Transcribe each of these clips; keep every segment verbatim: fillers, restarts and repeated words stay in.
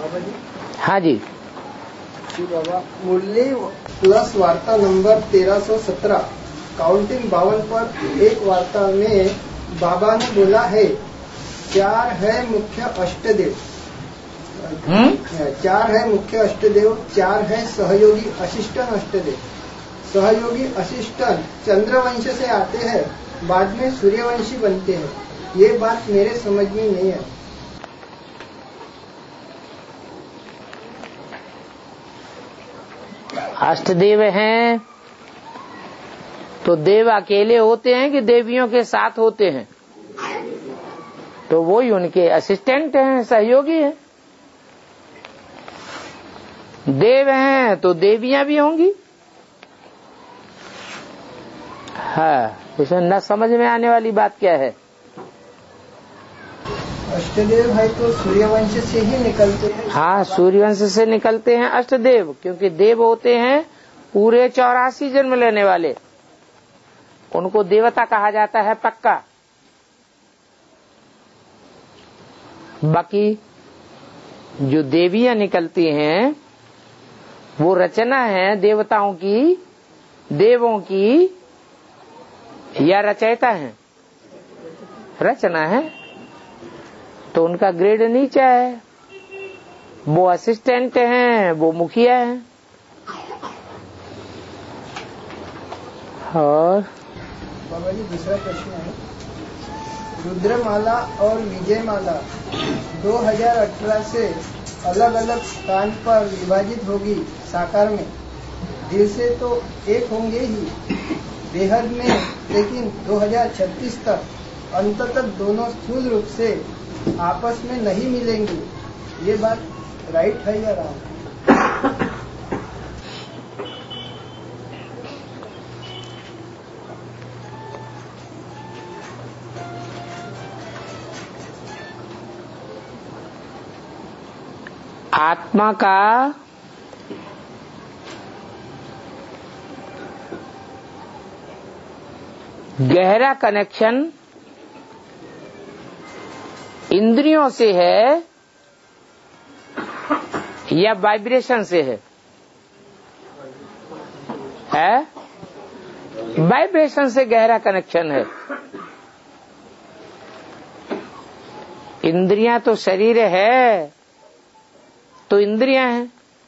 बाबा जी। हाँ जी जी बाबा, मुरली प्लस वार्ता नंबर तेरह सौ सत्रह काउंटिंग बावन पर एक वार्ता में बाबा ने बोला है चार है मुख्य अष्टदेव, चार है मुख्य अष्टदेव, चार है सहयोगी असिस्टन अष्टदेव। सहयोगी असिस्टन चंद्रवंश से आते हैं, बाद में सूर्यवंशी बनते हैं। ये बात मेरे समझ में नहीं है। अष्टदेव हैं तो देव अकेले होते हैं कि देवियों के साथ होते हैं? तो वो ही उनके असिस्टेंट हैं, सहयोगी हैं। देव हैं तो देवियां भी होंगी। हाँ, इसमें न समझ में आने वाली बात क्या है? अष्टदेव है तो सूर्यवंश से ही निकलते हैं। हाँ, सूर्यवंश से निकलते हैं अष्टदेव, क्योंकि देव होते हैं पूरे चौरासी जन्म लेने वाले, उनको देवता कहा जाता है पक्का। बाकी जो देवियां निकलती हैं वो रचना है देवताओं की, देवों की, या रचयिता है? रचना है, तो उनका ग्रेड नीचा है। वो असिस्टेंट हैं, वो मुखिया हैं। और बाबा जी दूसरा प्रश्न है, रुद्रमाला और विजयमाला दो हज़ार अठारह से अलग अलग स्थान पर विभाजित होगी साकार में। दिल से तो एक होंगे ही बेहद में, लेकिन दो हज़ार छत्तीस तक अंत तक दोनों स्थूल रूप से आपस में नहीं मिलेंगे। ये बात राइट है या रॉन्ग? आत्मा का गहरा कनेक्शन इंद्रियों से है या वाइब्रेशन से है? है वाइब्रेशन से गहरा कनेक्शन है। इंद्रियां तो शरीर है तो इंद्रियां हैं,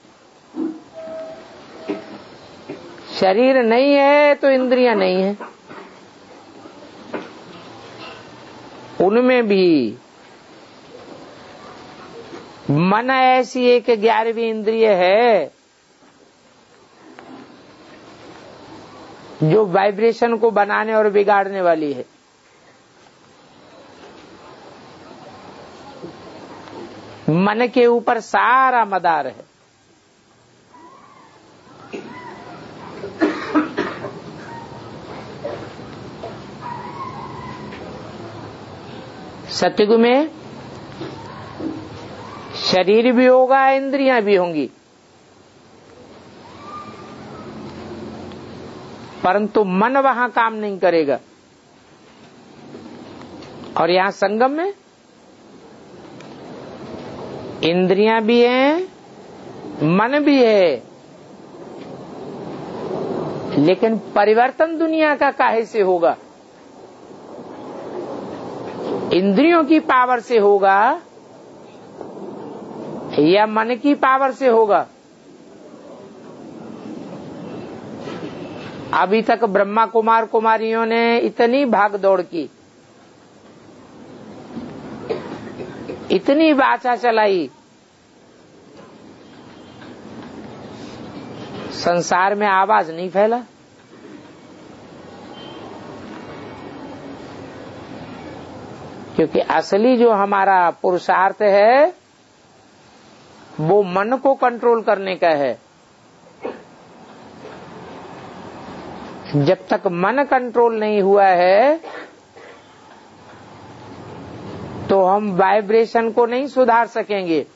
शरीर नहीं है तो इंद्रियां नहीं है। उनमें भी मन ऐसी एक ग्यारहवीं इंद्रिय है जो वाइब्रेशन को बनाने और बिगाड़ने वाली है। मन के ऊपर सारा मदार है। सतयुग में शरीर भी होगा, इंद्रियां भी होंगी, परंतु मन वहां काम नहीं करेगा। और यहां संगम में इंद्रियां भी हैं, मन भी है, लेकिन परिवर्तन दुनिया का काहे से होगा? इंद्रियों की पावर से होगा या मन की पावर से होगा? अभी तक ब्रह्मा कुमार कुमारियों ने इतनी भाग दौड़ की, इतनी वाचा चलाई, संसार में आवाज नहीं फैला। क्योंकि असली जो हमारा पुरुषार्थ है वो मन को कंट्रोल करने का है। जब तक मन कंट्रोल नहीं हुआ है तो हम वाइब्रेशन को नहीं सुधार सकेंगे।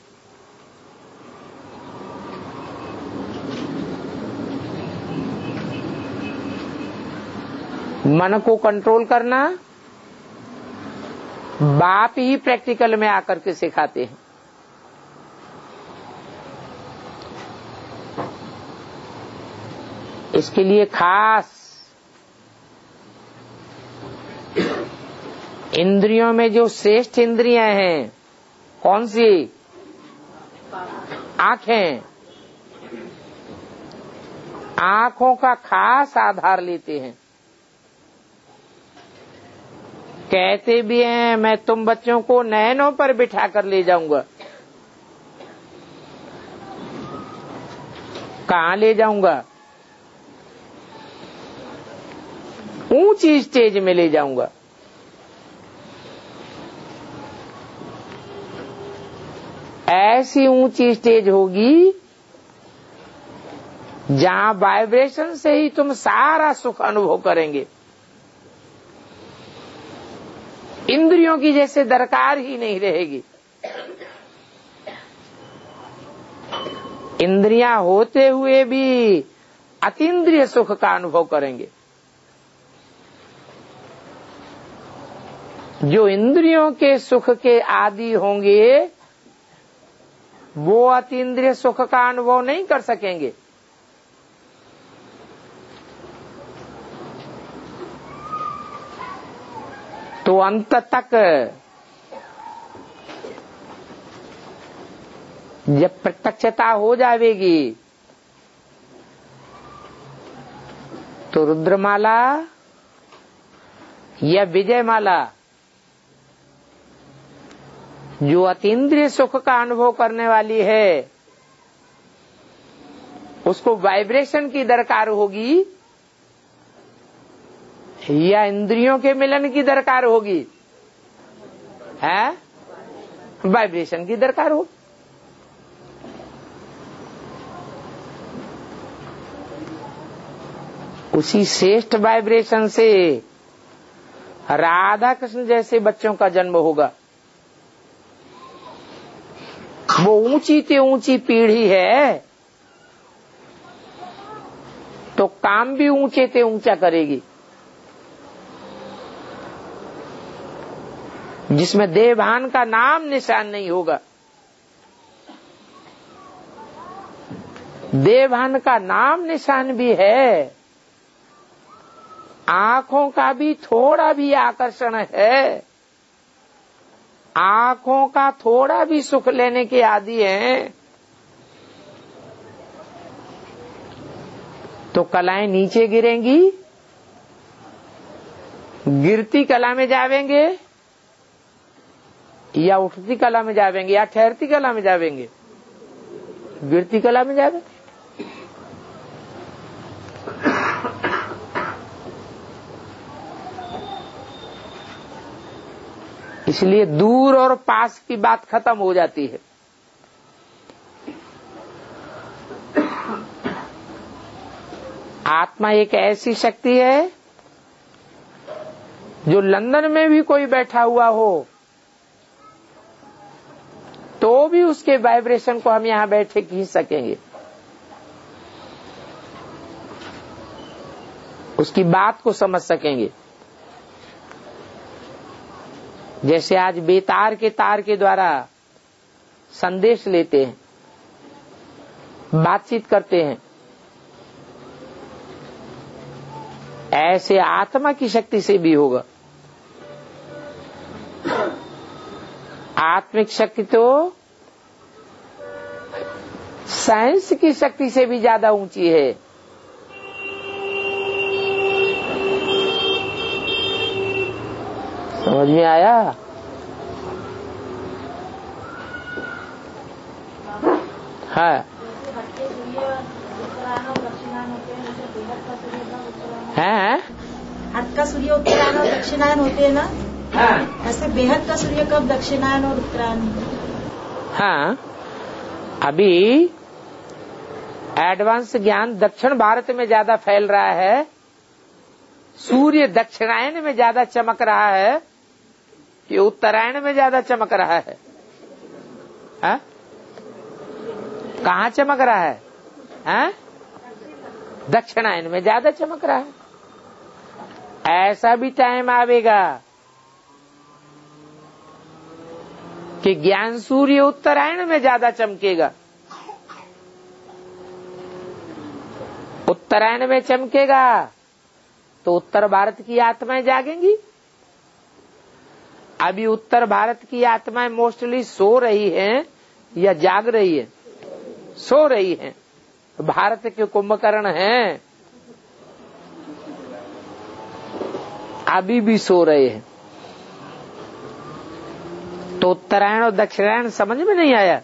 मन को कंट्रोल करना बाप ही प्रैक्टिकल में आकर के सिखाते हैं। इसके लिए खास इंद्रियों में जो श्रेष्ठ इंद्रियां हैं, कौन सी? आंखें। आंखों का खास आधार लेते हैं। कहते भी हैं मैं तुम बच्चों को नैनों पर बिठा कर ले जाऊंगा। कहाँ ले जाऊंगा? ऊंची स्टेज में ले जाऊंगा। ऐसी ऊंची स्टेज होगी जहां वाइब्रेशन से ही तुम सारा सुख अनुभव करेंगे। इंद्रियों की जैसे दरकार ही नहीं रहेगी। इंद्रियां होते हुए भी अतीन्द्रिय सुख का अनुभव करेंगे। जो इंद्रियों के सुख के आदि होंगे वो अतीन्द्रिय सुख का अनुभव नहीं कर सकेंगे। तो अंत तक जब प्रत्यक्षता हो जाएगी तो रुद्रमाला या विजयमाला जो अतीन्द्रिय सुख का अनुभव करने वाली है उसको वाइब्रेशन की दरकार होगी या इंद्रियों के मिलन की दरकार होगी? है वाइब्रेशन की दरकार होगी। उसी श्रेष्ठ वाइब्रेशन से राधा कृष्ण जैसे बच्चों का जन्म होगा। वो ऊंची से ऊंची पीढ़ी है तो काम भी ऊंचे से ऊंचा करेगी, जिसमें देवभान का नाम निशान नहीं होगा। देवभान का नाम निशान भी है, आंखों का भी थोड़ा भी आकर्षण है, आंखों का थोड़ा भी सुख लेने के आदि हैं तो कलाएं नीचे गिरेंगी। गिरती कला में जावेंगे या उठती कला में जावेंगे या ठहरती कला में जावेंगे? गिरती कला में जावेंगे। इसलिए दूर और पास की बात खत्म हो जाती है। आत्मा एक ऐसी शक्ति है जो लंदन में भी कोई बैठा हुआ हो तो भी उसके वाइब्रेशन को हम यहां बैठे खींच सकेंगे, उसकी बात को समझ सकेंगे। जैसे आज बेतार के तार के द्वारा संदेश लेते हैं, बातचीत करते हैं, ऐसे आत्मा की शक्ति से भी होगा। आत्मिक शक्ति तो साइंस की शक्ति से भी ज्यादा ऊंची है। समझ में आया? है हैं? हट का सूर्य उत्तरायण और दक्षिणायन होते हैं ना? हाँ। ऐसे बेहद का सूर्य कब दक्षिणायन और उत्तरायण? हाँ, अभी एडवांस ज्ञान दक्षिण भारत में ज्यादा फैल रहा है। सूर्य दक्षिणायन में ज्यादा चमक रहा है कि उत्तरायण में ज्यादा चमक रहा है? हा? कहाँ चमक रहा है? हा? दक्षिणायन में ज्यादा चमक रहा है। ऐसा भी टाइम आवेगा कि ज्ञान सूर्य उत्तरायण में ज्यादा चमकेगा। उत्तरायण में चमकेगा तो उत्तर भारत की आत्माएं जागेंगी। अभी उत्तर भारत की आत्माएं मोस्टली सो रही हैं या जाग रही है? सो रही हैं। भारत के कुंभकर्ण हैं, अभी भी सो रहे हैं। तो उत्तरायण और दक्षिणायन समझ में नहीं आया?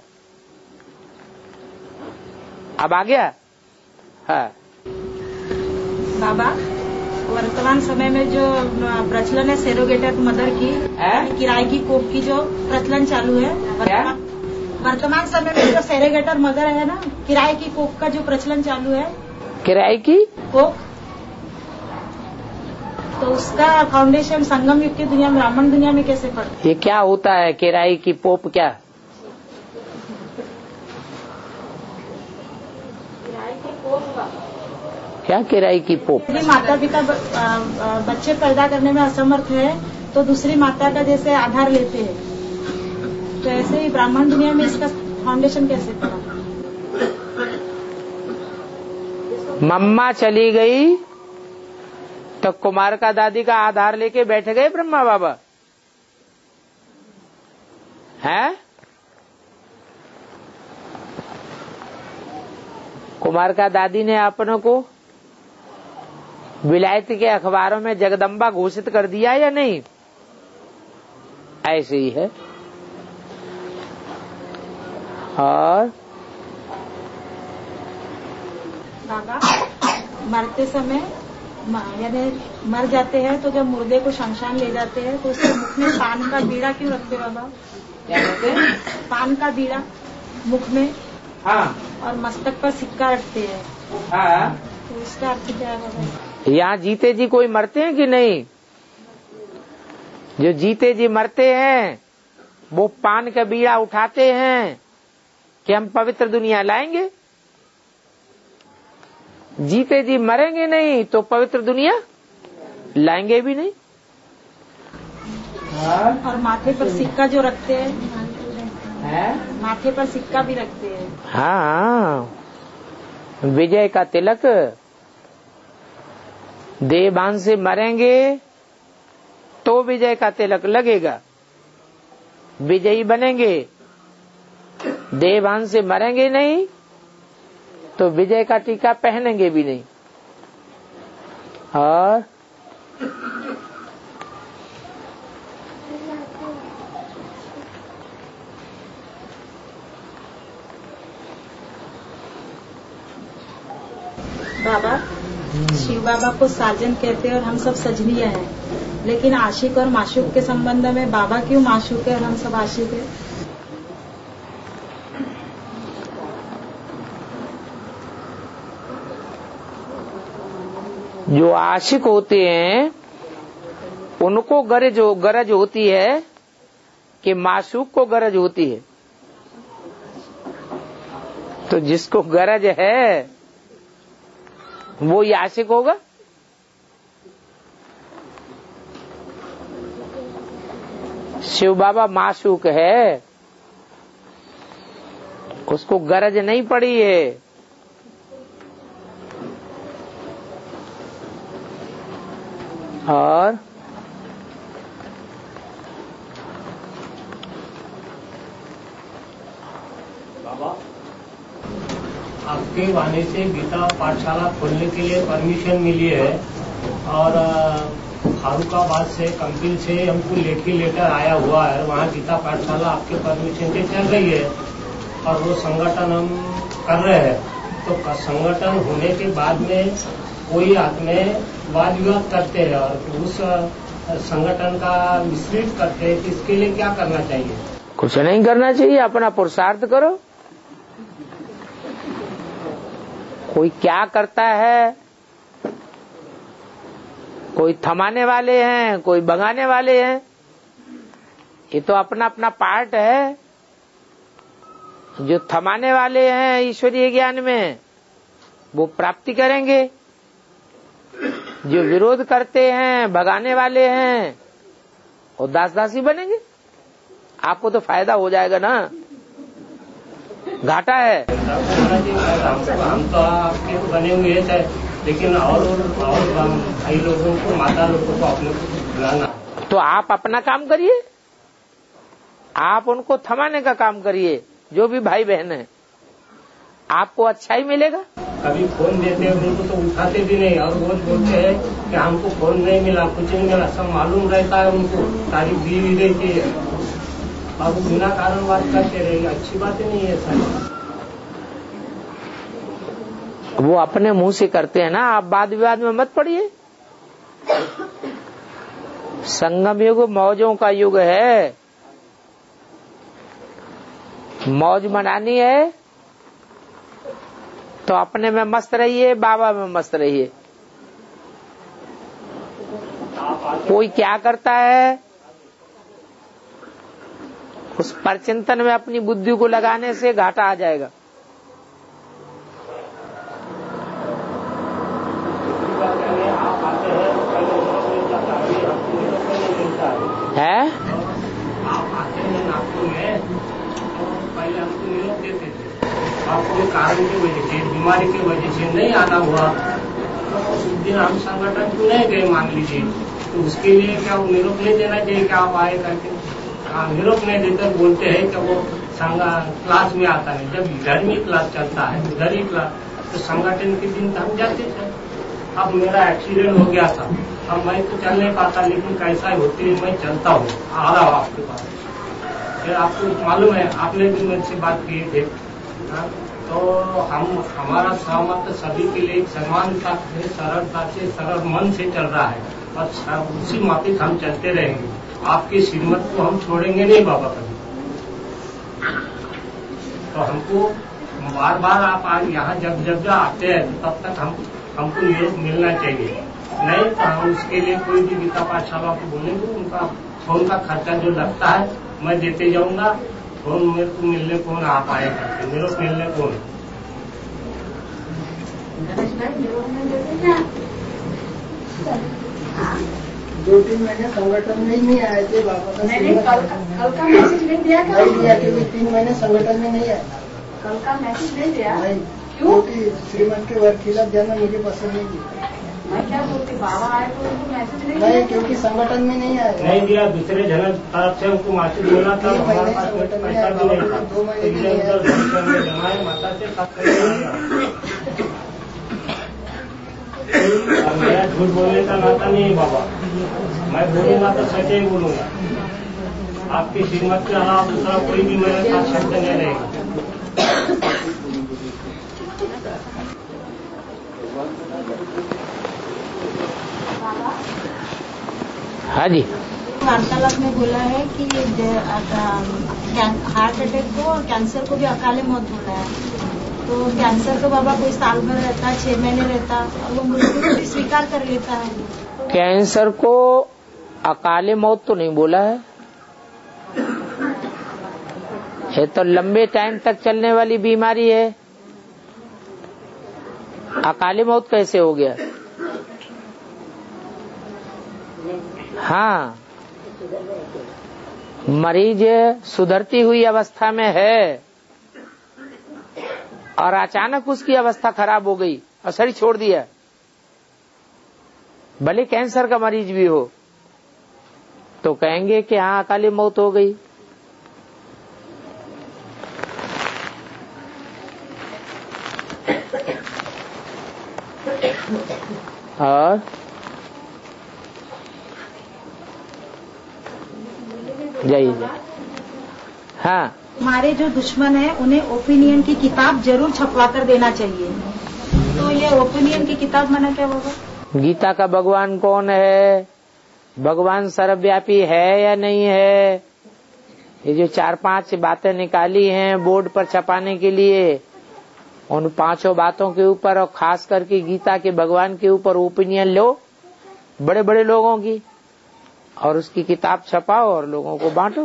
अब आ गया? हाँ। बाबा, वर्तमान समय में जो प्रचलन है सेरोगेटेड मदर की, किराए की कोख की जो प्रचलन चालू है, वर्तमान, वर्तमान समय में जो सेरोगेटेड मदर है ना, किराए की कोख का जो प्रचलन चालू है, किराए की कोख, तो उसका फाउंडेशन संगम युग की दुनिया में, ब्राह्मण दुनिया में कैसे पड़ता है? ये क्या होता है किराए की पोप? क्या किराए की कोख? क्या किराए की पोप? यदि माता पिता बच्चे पैदा करने में असमर्थ है तो दूसरी माता का जैसे आधार लेते हैं, तो ऐसे ही ब्राह्मण दुनिया में इसका फाउंडेशन कैसे पड़ा? मम्मा चली गई तो कुमार का दादी का आधार लेके बैठ गए ब्रह्मा बाबा, हैं? कुमार का दादी ने अपनों को विलायत के अखबारों में जगदम्बा घोषित कर दिया या नहीं? ऐसे ही है। और बाबा, मरते समय यानी मर जाते हैं तो जब मुर्दे को शमशान ले जाते हैं तो उसके मुख में पान का बीड़ा क्यों रखते बाबा? क्या कहते हैं? पान का बीड़ा मुख में, हाँ, और मस्तक पर सिक्का रखते हैं। हाँ। तो इसका अर्थ क्या है बाबा? यहाँ जीते जी कोई मरते हैं कि नहीं? जो जीते जी मरते हैं वो पान का बीड़ा उठाते हैं कि हम पवित्र दुनिया लाएंगे। जीते जी मरेंगे नहीं तो पवित्र दुनिया लाएंगे भी नहीं। और माथे पर सिक्का जो रखते हैं, है? माथे पर सिक्का भी रखते हैं। हाँ, विजय का तिलक। देवभान से मरेंगे तो विजय का तिलक लगेगा, विजयी बनेंगे। देवभान से मरेंगे नहीं तो विजय का टीका पहनेंगे भी नहीं। और बाबा, शिव बाबा को साजन कहते हैं और हम सब सजनिया हैं, लेकिन आशिक और माशूक के संबंध में बाबा क्यों माशूक है और हम सब आशिक है? जो आशिक होते हैं उनको गरज गरज होती है कि माशूक को गरज होती है। तो जिसको गरज है वो ही आशिक होगा। शिव बाबा माशूक है, उसको गरज नहीं पड़ी है। और बाबा, आपके वाणी से गीता पाठशाला खोलने के लिए परमिशन मिली है और फारुखाबाद से कंपिल से हमको लेखी लेटर आया हुआ है। वहाँ गीता पाठशाला आपके परमिशन से चल रही है और वो संगठन हम कर रहे हैं। तो संगठन होने के बाद में कोई आत्में वाद विवाद करते हैं और उस संगठन का मिश्रित करते हैं, इसके लिए क्या करना चाहिए? कुछ नहीं करना चाहिए, अपना पुरुषार्थ करो। कोई क्या करता है, कोई थमाने वाले हैं, कोई भगाने वाले हैं, ये तो अपना अपना पार्ट है। जो थमाने वाले हैं ईश्वरीय ज्ञान में वो प्राप्ति करेंगे, जो विरोध करते हैं, भगाने वाले हैं, वो दास दासी बनेंगे। आपको तो फायदा हो जाएगा ना, घाटा है। हम तो आपके बने हुए थे, लेकिन और और भाई लोगों को, माता लोगों को अपने को बुलाना। तो आप अपना काम करिए, आप उनको थमाने का काम करिए। जो भी भाई बहन है आपको अच्छा ही मिलेगा। कभी फोन देते हैं उनको तो उठाते भी नहीं, और रोज बोलते हैं कि हमको फोन नहीं मिला, कुछ नहीं मिला। सब मालूम रहता है उनको, तारीफ दी भी रहती है, अब बिना कारण बात करते रहेंगे, अच्छी बात नहीं है सर। वो अपने मुंह से करते हैं ना, आप वाद विवाद में मत पड़िए। संगम युग मौजों का युग है, मौज मनानी है तो अपने में मस्त रहिए, बाबा में मस्त रहिए। कोई क्या करता है उस परचिंतन में अपनी बुद्धि को लगाने से घाटा आ जाएगा। है आप आते हैं नागपुर में, तो पहले हमको निरोग देते थे, आपको कारण की वजह से, बीमारी की वजह से नहीं आना हुआ, तो उस दिन हम संगठन को नहीं गए मान लीजिए, तो उसके लिए क्या वो निरोग नहीं देना चाहिए कि आप आए करके? हाँ, निरोग नहीं देते, बोलते हैं कि वो क्लास में आता नहीं, जब इधर में क्लास चलता है उधर ही क्लास, तो संगठन के दिन तो हम जाते थे। अब मेरा एक्सीडेंट हो गया था, अब मैं तो चल नहीं पाता, लेकिन कैसा होती है मैं चलता हूँ, आ रहा हूँ आपके पास। फिर आपको मालूम है, आपने भी मुझसे बात किए थे, हाँ? तो हम हमारा सहमत सभी के लिए समानता से, सरलता से, सरल मन से चल रहा है, और उसी माफिक हम चलते रहेंगे। आपकी श्रीमत को हम छोड़ेंगे नहीं बाबा कभी। तो हमको बार बार आप यहाँ जब जब आते हैं तब तक हम हमको निरोग मिलना चाहिए, नहीं तो हम उसके लिए कोई भी गीता पाठशाला को बोलेंगे, उनका फोन का खर्चा जो लगता है मैं देते जाऊंगा। फोन मेरे को मिलने कौन आप आए करके, निरोग मिलने कौन? दो तीन महीने संगठन में ही नहीं आए थे बाबा का। मैंने कल कल का मैसेज नहीं दिया क्या? नहीं दिया, क्योंकि तीन महीने संगठन में नहीं आए। कल का मैसेज नहीं दिया? नहीं, क्यों? क्योंकि श्रीमत के वकीलत जाना मुझे पसंद नहीं थी। मैं क्या बोलती, बाबा आए तो उनको मैसेज नहीं नहीं, दिया? क्योंकि संगठन में नहीं आए। नहीं दिया, दूसरे जन तरफ से उनको मैसेज मिला था, तीन हमारे महीने पास संगठन में पैसा आए, भी नहीं बाबा था, को दो महीने भी नहीं इधर आए। उधर जमाए माता से सब और मेरा झूठ बोलने का नाता नहीं है बाबा, मैं बोलूंगा तो सच ही बोलूंगा। आपकी श्रीमत के अलावा दूसरा कोई भी मेरे साथ शब्द नहीं रहेगा। हाँ जी, वार्तालाप में बोला है कि हार्ट अटैक को और कैंसर को भी अकाले मौत बोला है। तो कैंसर तो बाबा कोई साल भर रहता, छह महीने रहता, और वो मृत्यु को भी स्वीकार कर लेता है। कैंसर को अकाले मौत तो नहीं बोला है, ये तो लंबे टाइम तक चलने वाली बीमारी है। अकाले मौत कैसे हो गया? हाँ, मरीज सुधरती हुई अवस्था में है और अचानक उसकी अवस्था खराब हो गई और शरीर छोड़ दिया, भले कैंसर का मरीज भी हो, तो कहेंगे कि हाँ अकाली मौत हो गई। और जय जय। हाँ, हमारे जो दुश्मन है उन्हें ओपिनियन की किताब जरूर छपवा कर देना चाहिए। तो ये ओपिनियन की किताब माना क्या होगा? गीता का भगवान कौन है, भगवान सर्वव्यापी है या नहीं है, ये जो चार पांच बातें निकाली हैं बोर्ड पर छपाने के लिए, उन पांचों बातों के ऊपर और खास करके गीता के भगवान के ऊपर ओपिनियन लो बड़े बड़े लोगों की, और उसकी किताब छपाओ और लोगों को बांटो।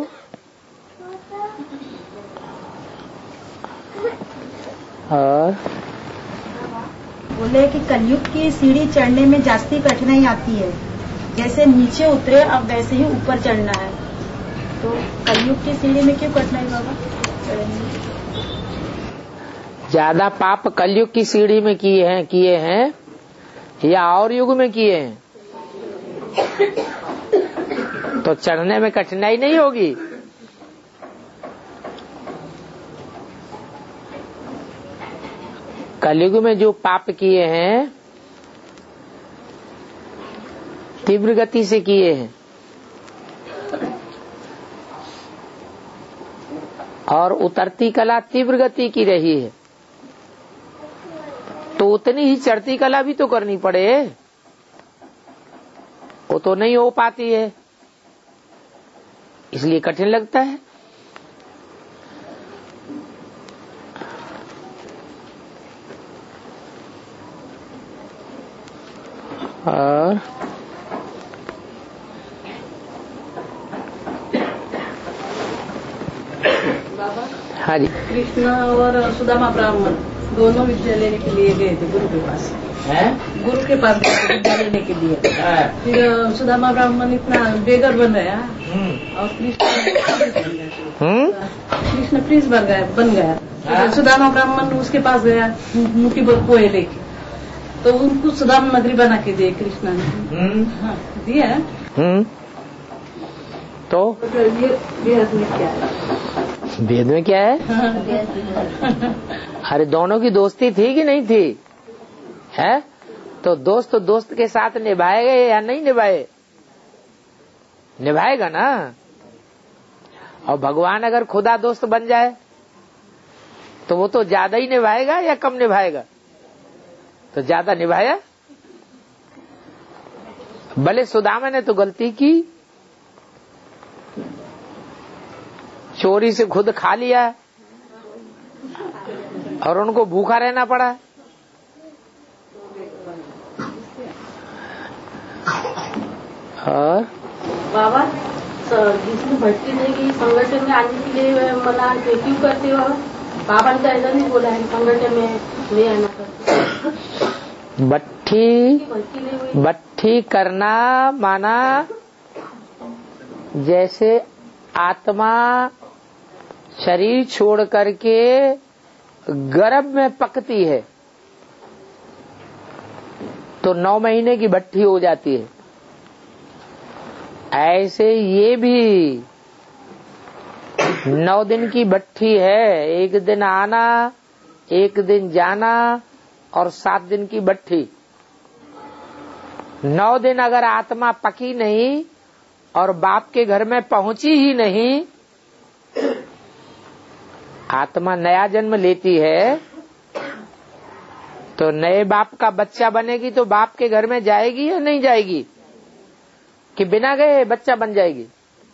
और बोले कि कलयुग की सीढ़ी चढ़ने में जास्ती कठिनाई आती है, जैसे नीचे उतरे अब वैसे ही ऊपर चढ़ना है। तो कलयुग की सीढ़ी में क्यों कठिनाई बाबा? ज्यादा पाप कलयुग की सीढ़ी में किए हैं किए हैं या और युग में किए हैं तो चढ़ने में कठिनाई नहीं होगी। कलयुग में जो पाप किए हैं तीव्र गति से किए हैं और उतरती कला तीव्र गति की रही है तो उतनी ही चढ़ती कला भी तो करनी पड़े, वो तो नहीं हो पाती है इसलिए कठिन लगता है। और बाबा हाँ जी, कृष्ण और सुदामा ब्राह्मण दोनों विद्या लेने के लिए गए थे गुरु के पास है? गुरु के पास गए थे विद्या लेने के लिए। फिर सुदामा ब्राह्मण इतना बेगर बन गया और कृष्ण कृष्ण प्रिंस बन गया बन गया फिर सुदामा ब्राह्मण उसके पास गया मुट्ठी भर पोए लेके तो उनको सुदामा नगरी बना के दिए कृष्ण ने। हाँ दिया हम्म तो ये बेहद में क्या है वेद में क्या है? अरे दोनों की दोस्ती थी कि नहीं थी? है तो दोस्त तो दोस्त के साथ निभाएगा या नहीं निभाए? निभाएगा ना। और भगवान अगर खुदा दोस्त बन जाए तो वो तो ज्यादा ही निभाएगा या कम निभाएगा? तो ज्यादा निभाया। भले सुदामा ने तो गलती की, चोरी से खुद खा लिया और उनको भूखा रहना पड़ा। और बाबा जिसने भट्टी देगी संगठन में आने के लिए मना क्यों करते हो? बाबा ने तो ऐसा नहीं बोला है संगठन में नहीं आना करते। भट्टी भट्टी करना माना जैसे आत्मा शरीर छोड़ करके गर्भ में पकती है तो नौ महीने की भट्टी हो जाती है, ऐसे ये भी नौ दिन की भट्टी है। एक दिन आना, एक दिन जाना और सात दिन की भट्टी। नौ दिन अगर आत्मा पकी नहीं और बाप के घर में पहुंची ही नहीं, आत्मा नया जन्म लेती है तो नए बाप का बच्चा बनेगी तो बाप के घर में जाएगी या नहीं जाएगी कि बिना गए बच्चा बन जाएगी?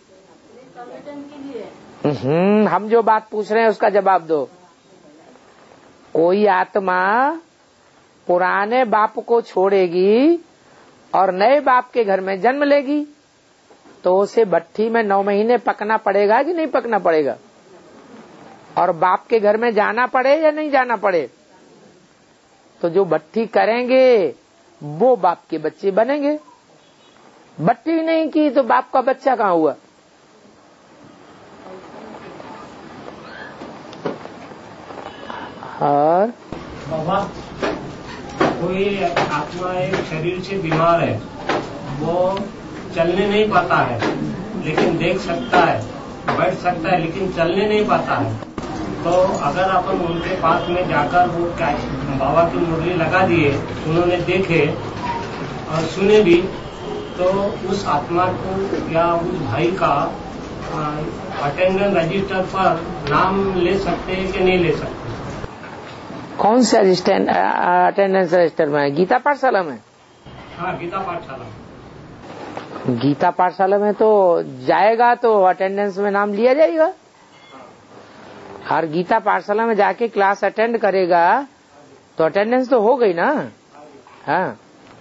हम्म हम जो बात पूछ रहे हैं उसका जवाब दो। कोई आत्मा पुराने बाप को छोड़ेगी और नए बाप के घर में जन्म लेगी तो उसे भट्टी में नौ महीने पकना पड़ेगा कि नहीं पकना पड़ेगा? और बाप के घर में जाना पड़े या नहीं जाना पड़े? तो जो भट्टी करेंगे वो बाप के बच्चे बनेंगे। भट्टी नहीं की तो बाप का बच्चा कहाँ हुआ? और बाबा कोई आत्मा एक शरीर से बीमार है, वो चलने नहीं पाता है लेकिन देख सकता है, बैठ सकता है लेकिन चलने नहीं पाता है। तो अगर अपन उनके पास में जाकर वो बाबा की मुरली लगा दिए, उन्होंने देखे और सुने भी, तो उस आत्मा को या उस भाई का अटेंडेंस रजिस्टर पर नाम ले सकते हैं कि नहीं ले सकते? कौन सा अटेंडेंस रजिस्टर में है? गीता पाठशाला में? हाँ गीता पाठशाला। गीता पाठशाला में तो जाएगा तो अटेंडेंस में नाम लिया जाएगा। और गीता पाठशाला में जाके क्लास अटेंड करेगा तो अटेंडेंस तो हो गई ना। हाँ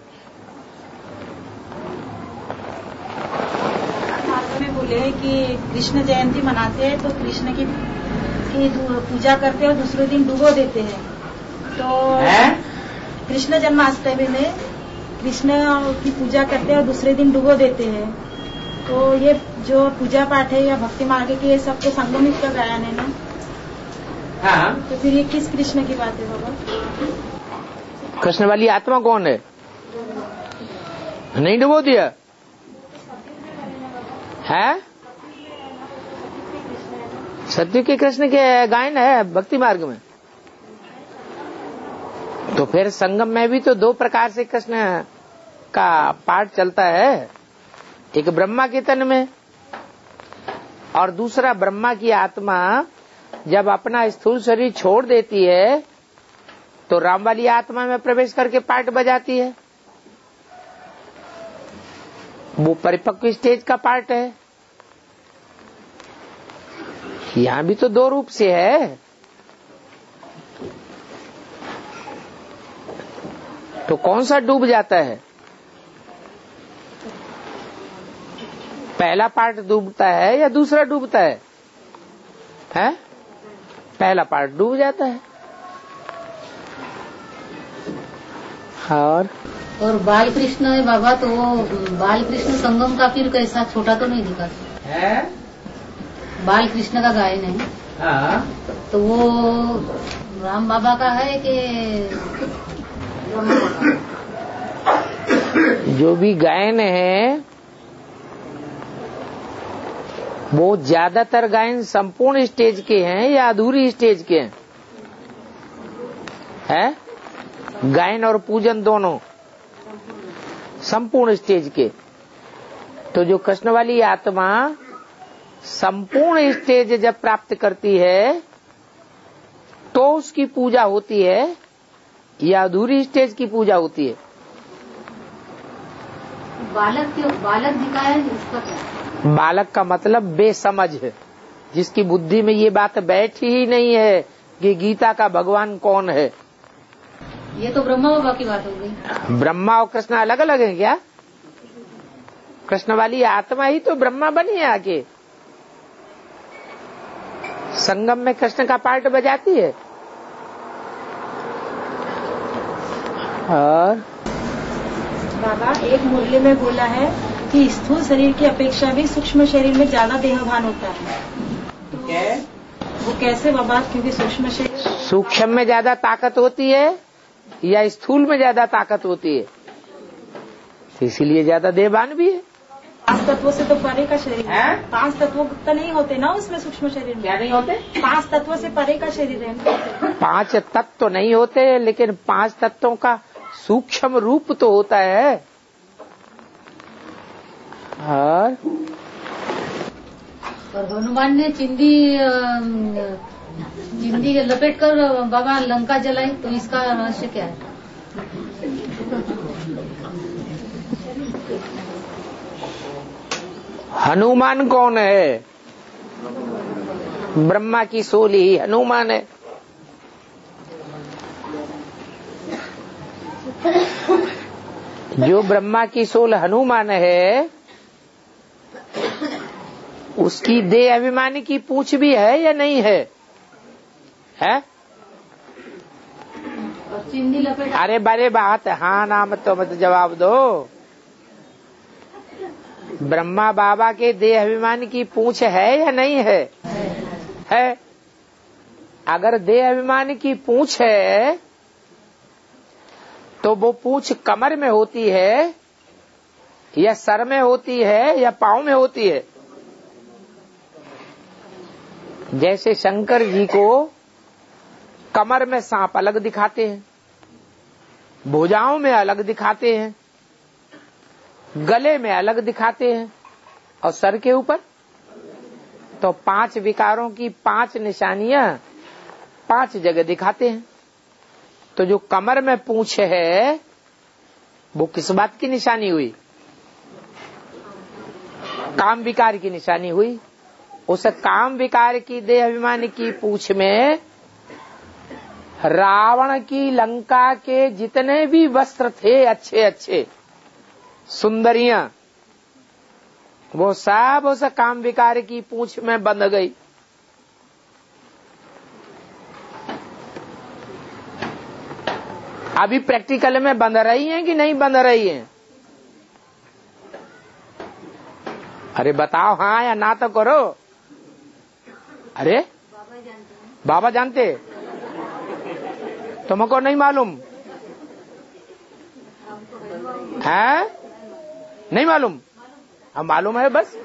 में बोले हैं कि कृष्ण जयंती मनाते हैं तो कृष्ण की, की पूजा करते हैं और दूसरे दिन डुबो देते हैं। तो कृष्ण जन्माष्टमी में कृष्ण की पूजा करते हैं और दूसरे दिन डुबो देते हैं। तो ये जो पूजा पाठ है या भक्ति मार्ग के ये सबको संगमित कर गायन है ना। हाँ तो फिर ये किस कृष्ण की बात है बाबा? कृष्ण वाली आत्मा कौन है? नहीं डुबो दिया है। सत्य के कृष्ण के गायन है भक्ति मार्ग में। तो फिर संगम में भी तो दो प्रकार से कृष्ण का पाठ चलता है, एक ब्रह्मा के तन में और दूसरा ब्रह्मा की आत्मा जब अपना स्थूल शरीर छोड़ देती है तो राम वाली आत्मा में प्रवेश करके पाठ बजाती है। वो परिपक्व स्टेज का पार्ट है। यहां भी तो दो रूप से है। तो कौन सा डूब जाता है? पहला पार्ट डूबता है या दूसरा डूबता है? हैं? पहला पार्ट डूब जाता है। और और बाल कृष्ण है बाबा, तो वो बाल कृष्ण संगम का फिर कैसा छोटा तो नहीं दिखा है? बाल कृष्ण का गायन है। हाँ। तो वो राम बाबा का है कि जो भी गायन है वो ज्यादातर गायन संपूर्ण स्टेज के हैं या अधूरी स्टेज के हैं? है? गायन और पूजन दोनों संपूर्ण स्टेज के। तो जो कृष्ण वाली आत्मा संपूर्ण स्टेज जब प्राप्त करती है तो उसकी पूजा होती है या अधूरी स्टेज की पूजा होती है? बालक क्यों बालक दिखाया है इसका क्या? बालक का मतलब बेसमझ है, जिसकी बुद्धि में ये बात बैठी ही नहीं है कि गीता का भगवान कौन है। ये तो ब्रह्मा बाबा की बात हो गई। ब्रह्मा और कृष्ण अलग अलग है क्या? कृष्ण वाली आत्मा ही तो ब्रह्मा बनी है आके। संगम में कृष्ण का पार्ट बजाती है। और बाबा एक मुरली में बोला है कि स्थूल शरीर की अपेक्षा भी सूक्ष्म शरीर में ज्यादा देहभान होता है। तो वो कैसे बाबा? क्योंकि सूक्ष्म शरीर सूक्ष्म में ज्यादा ताकत होती है या स्थूल में ज्यादा ताकत होती है, इसीलिए ज्यादा देहभान भी है। पांच तत्वों से तो परे का शरीर है। पांच तत्वों तो नहीं होते ना उसमें सूक्ष्म शरीर में? क्या नहीं होते? पांच तत्वों से परे का शरीर है। पांच तत्व तो नहीं होते, लेकिन पांच तत्वों का सूक्ष्म रूप तो होता है। और और हनुमान ने चिंदी चिंदी लपेट कर बाबा लंका जलाई, तो इसका रहस्य क्या है? हनुमान कौन है? ब्रह्मा की सोल ही हनुमान है। जो ब्रह्मा की सोल हनुमान है उसकी देह अभिमानी की पूंछ भी है या नहीं है? है? चिंदी लपेट। अरे बड़े बात है, हाँ ना मत तो मत जवाब दो। ब्रह्मा बाबा के देह अभिमान की पूंछ है या नहीं है? है। अगर देह अभिमान की पूंछ है तो वो पूंछ कमर में होती है या सर में होती है या पांव में होती है? जैसे शंकर जी को कमर में सांप अलग दिखाते हैं, भुजाओं में अलग दिखाते हैं, गले में अलग दिखाते हैं और सर के ऊपर तो पांच विकारों की पांच निशानियां पांच जगह दिखाते हैं। तो जो कमर में पूंछ है वो किस बात की निशानी हुई? काम विकार की निशानी हुई। उस काम विकार की देह अभिमान की पूंछ में रावण की लंका के जितने भी वस्त्र थे अच्छे अच्छे सुंदरियां, वो सब उस काम विकार की पूंछ में बंध गई। अभी प्रैक्टिकल में बंध रही हैं कि नहीं बंध रही हैं? अरे बताओ हाँ या ना तो करो। अरे बाबा जानते, तुमको नहीं मालूम है? नहीं मालूम? हम मालूम है बस।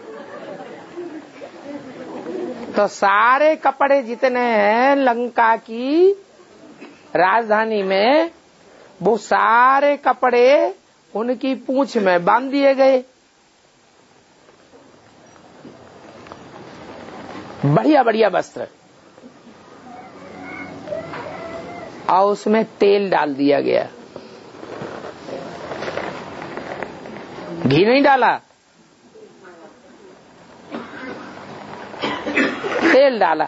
तो सारे कपड़े जितने हैं लंका की राजधानी में, वो सारे कपड़े उनकी पूंछ में बांध दिए गए। बढ़िया बढ़िया वस्त्र, और उसमें तेल डाल दिया गया। घी नहीं डाला, तेल डाला।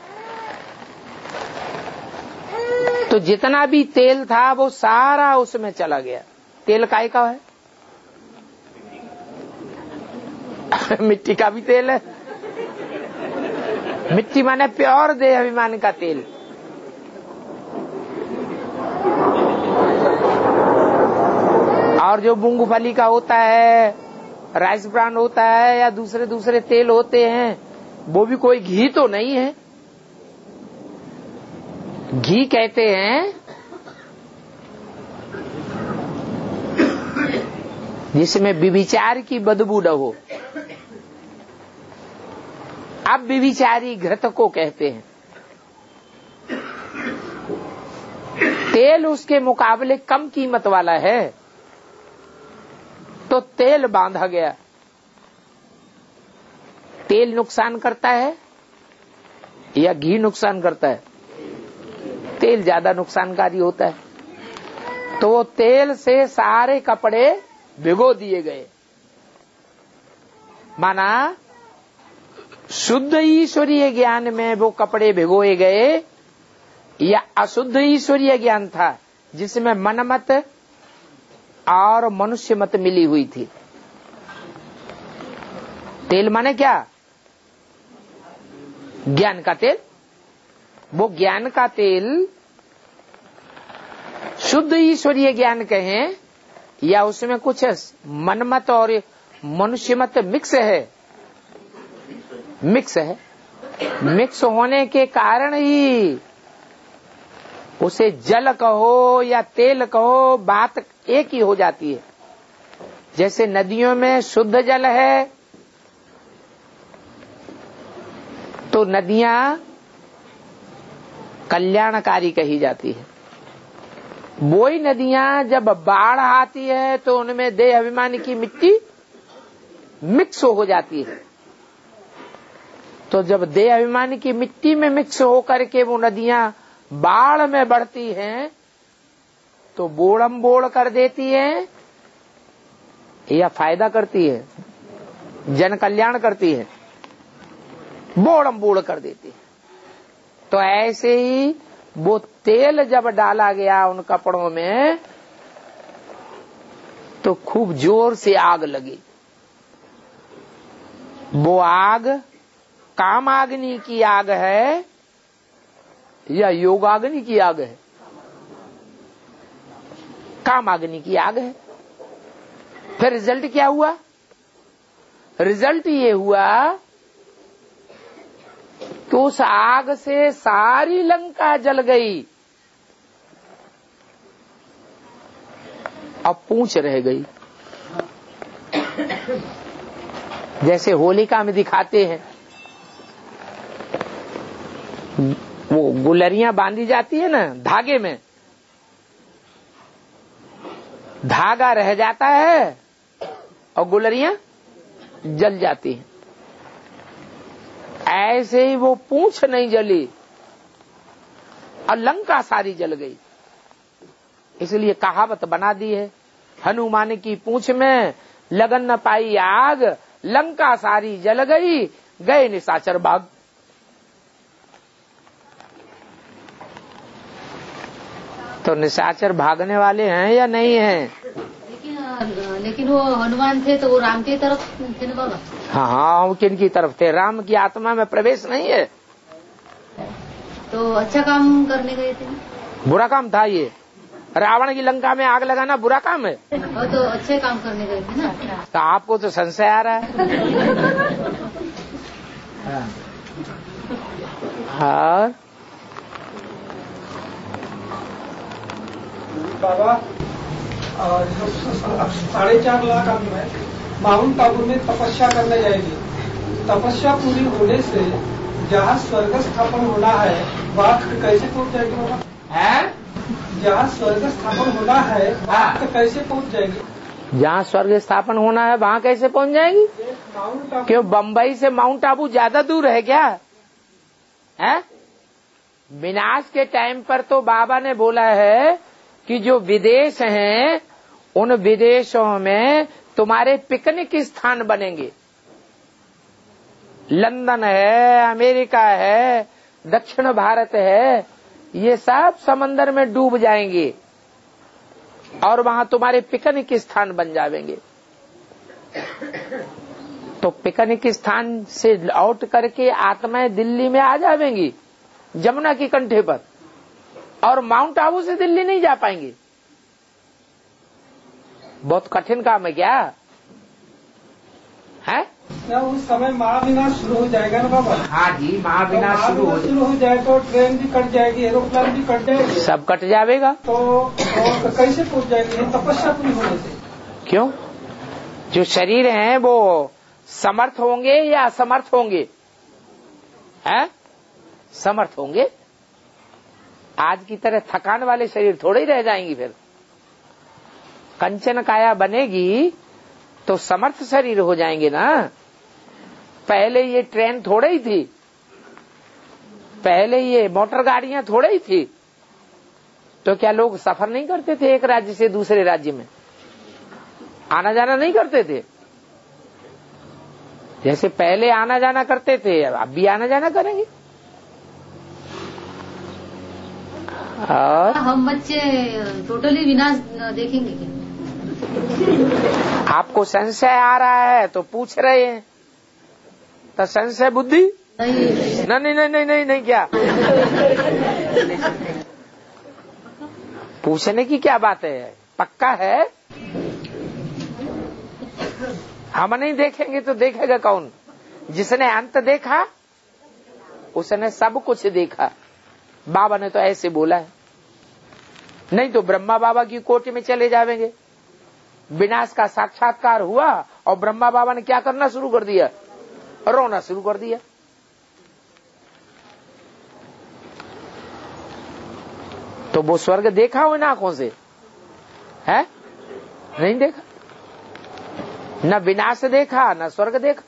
तो जितना भी तेल था वो सारा उसमें चला गया। तेल काय का है? मिट्टी का भी तेल है। मिट्टी माने प्योर देह अभिमान का तेल। और जो मूंगफली का होता है, राइस ब्रान होता है, या दूसरे दूसरे तेल होते हैं, वो भी कोई घी तो नहीं है। घी कहते हैं जिसमें व्यभिचार की बदबू न हो। अब व्यभिचारी घृत को कहते हैं। तेल उसके मुकाबले कम कीमत वाला है, तो तेल बांधा गया। तेल नुकसान करता है या घी नुकसान करता है? तेल ज्यादा नुकसानकारी होता है। तो वो तेल से सारे कपड़े भिगो दिए गए। माना शुद्ध ईश्वरीय ज्ञान में वो कपड़े भिगोए गए, या अशुद्ध ईश्वरीय ज्ञान था जिसमें मनमत और मनुष्य मत मिली हुई थी। तेल माने क्या? ज्ञान का तेल। वो ज्ञान का तेल शुद्ध ईश्वरीय ज्ञान कहें, या उसमें कुछ मनमत और मनुष्यमत मिक्स है। मिक्स है। मिक्स होने के कारण ही उसे जल कहो या तेल कहो, बात एक ही हो जाती है। जैसे नदियों में शुद्ध जल है तो नदियां कल्याणकारी कही जाती है। वही नदियां जब बाढ़ आती है तो उनमें देह अभिमान की मिट्टी मिक्स हो जाती है। तो जब देह अभिमान की मिट्टी में मिक्स होकर के वो नदियां बाढ़ में बढ़ती हैं तो बोड़म बोड़ कर देती हैं या फायदा करती है, जन कल्याण करती है? बोड़म बोड़ कर देती है। तो ऐसे ही वो तेल जब डाला गया उन कपड़ों में तो खूब जोर से आग लगी। वो आग कामाग्नि की आग है या योगाग्नि की आग है? कामाग्नि की आग है। फिर रिजल्ट क्या हुआ? रिजल्ट ये हुआ कि उस आग से सारी लंका जल गई, अब पूंछ रह गई। जैसे होलिका में दिखाते हैं, वो गुलरियां बांधी जाती है ना धागे में, धागा रह जाता है और गुलरियां जल जाती हैं। ऐसे ही वो पूंछ नहीं जली और लंका सारी जल गई। इसलिए कहावत बना दी है, हनुमान की पूंछ में लगन न पाई आग, लंका सारी जल गई, गए निशाचर भाग। तो निशाचर भागने वाले हैं या नहीं हैं? लेकिन लेकिन वो हनुमान थे तो वो राम की तरफ थे ना बाबा? हाँ हाँ, किन की तरफ थे? राम की आत्मा में प्रवेश नहीं है। तो अच्छा काम करने गए थे? बुरा काम था ये। रावण की लंका में आग लगाना बुरा काम है? वो तो अच्छे काम करने गए थे ना। तो आपको तो संशय आ रहा है। हाँ बाबा, साढ़े चार लाख आदमी है, माउंट आबू में तपस्या करने जाएगी। तपस्या पूरी होने से जहाँ स्वर्ग स्थापन होना है वहाँ कैसे पहुँच जाएगी बाबा? जहाँ स्वर्ग स्थापन होना है वहाँ तो कैसे पहुँच जाएगी? जहाँ स्वर्ग स्थापन होना है वहाँ कैसे पहुँच जाएगी? क्यों बम्बई से माउंट आबू ज्यादा दूर है क्या? है विनाश के टाइम पर तो बाबा ने बोला है कि जो विदेश हैं उन विदेशों में तुम्हारे पिकनिक स्थान बनेंगे। लंदन है, अमेरिका है, दक्षिण भारत है, ये सब समंदर में डूब जाएंगे और वहां तुम्हारे पिकनिक स्थान बन जाएंगे। तो पिकनिक स्थान से लौट करके आत्माएं दिल्ली में आ जाएंगी जमुना की कंठे पर, और माउंट आबू से दिल्ली नहीं जा पाएंगे। बहुत कठिन काम है क्या है? क्या उस समय महाविनाश शुरू हो जाएगा ना बाबा? हाँ जी, महाविनाश तो शुरू हो शुरू हो जाए तो ट्रेन भी कट जाएगी, एरोप्लेन भी कट जाएगी, सब कट जाएगा। तो, तो कैसे पहुंच जाएगी तपस्या पूरी होने से? क्यों? जो शरीर हैं वो समर्थ होंगे या असमर्थ होंगे? हैं? समर्थ होंगे। आज की तरह थकान वाले शरीर थोड़े ही रह जाएंगी। फिर कंचन काया बनेगी तो समर्थ शरीर हो जाएंगे ना। पहले ये ट्रेन थोड़े ही थी, पहले ये मोटर गाड़ियां थोड़े ही थी, तो क्या लोग सफर नहीं करते थे एक राज्य से दूसरे राज्य में? आना जाना नहीं करते थे? जैसे पहले आना जाना करते थे अब भी आना जाना करेंगे। और हम बच्चे टोटली विनाश देखेंगे क्या? आपको संशय आ रहा है तो पूछ रहे हैं, तो संशय बुद्धि नहीं नहीं नहीं नहीं नहीं नहीं, नहीं क्या पूछने की क्या बात है? पक्का है। हम नहीं देखेंगे तो देखेगा कौन? जिसने अंत देखा उसने सब कुछ देखा। बाबा ने तो ऐसे बोला है, नहीं तो ब्रह्मा बाबा की कोटि में चले जाएंगे। विनाश का साक्षात्कार हुआ और ब्रह्मा बाबा ने क्या करना शुरू कर दिया? रोना शुरू कर दिया। तो वो स्वर्ग देखा हो ना आंखों से? है नहीं देखा, न विनाश देखा न स्वर्ग देखा।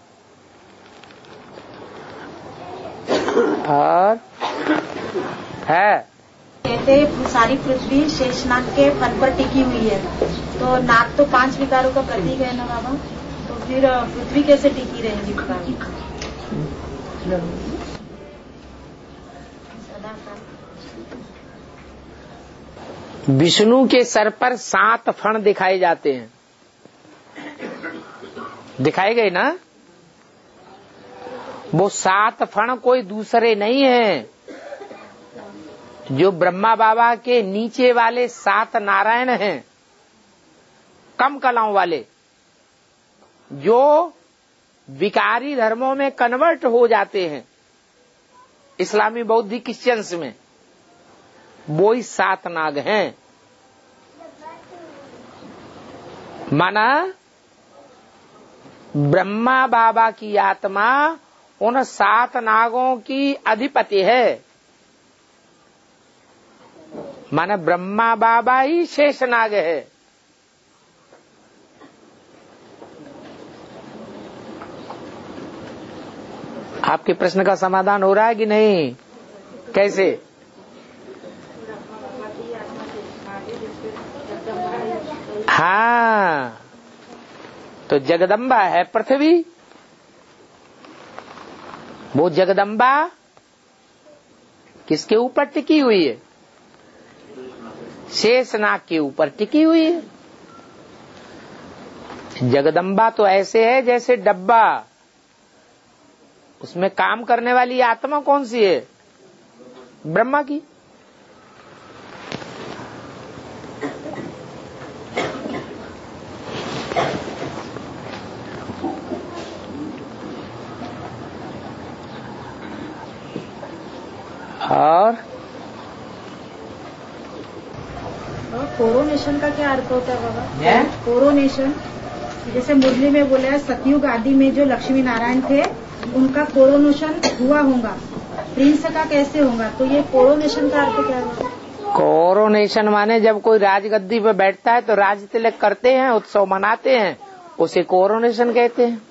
और है कहते सारी पृथ्वी शेषनाग के फन पर टिकी हुई है, तो नाग तो पांच विकारों का प्रतीक है ना बाबा, तो फिर पृथ्वी कैसे टिकी रहेगी विकार? विष्णु के सर पर सात फण दिखाए जाते हैं, दिखाए गए ना? वो सात फण कोई दूसरे नहीं है, जो ब्रह्मा बाबा के नीचे वाले सात नारायण हैं, कम कलाओं वाले, जो विकारी धर्मों में कन्वर्ट हो जाते हैं, इस्लामी बौद्ध क्रिश्चियंस में, वो ही सात नाग हैं। माना ब्रह्मा बाबा की आत्मा उन सात नागों की अधिपति है। माना ब्रह्मा बाबा ही शेष नाग है। आपके प्रश्न का समाधान हो रहा है कि नहीं? कैसे? हाँ, तो जगदम्बा है पृथ्वी। वो जगदम्बा किसके ऊपर टिकी हुई है? शेषनाग के ऊपर टिकी हुई है। जगदम्बा तो ऐसे है जैसे डब्बा, उसमें काम करने वाली आत्मा कौन सी है? ब्रह्मा की। और कोरोनेशन का क्या अर्थ होता है बाबा? कोरोनेशन जैसे मुरली में बोला है सतयुग आदि में जो लक्ष्मी नारायण थे उनका कोरोनेशन हुआ होगा, प्रिंस का कैसे होगा? तो ये कोरोनेशन का अर्थ क्या है? कोरोनेशन माने जब कोई राजगद्दी पे बैठता है तो राज तिलक करते हैं, उत्सव मनाते हैं, उसे कोरोनेशन कहते हैं।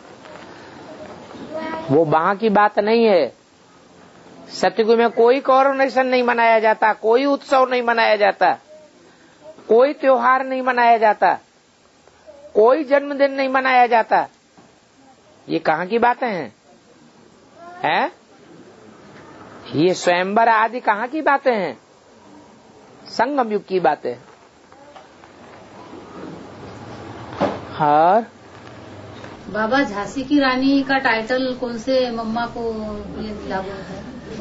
वो वहां की बात नहीं है। सतयुग में कोई कोरोनेशन नहीं मनाया जाता, कोई उत्सव नहीं मनाया जाता, कोई त्योहार नहीं मनाया जाता, कोई जन्मदिन नहीं मनाया जाता। ये कहाँ की बातें हैं? हैं? ये स्वयंवर आदि कहाँ की बातें हैं? संगम युग की बातें। और बाबा झांसी की रानी का टाइटल कौन से मम्मा को ये लागू है?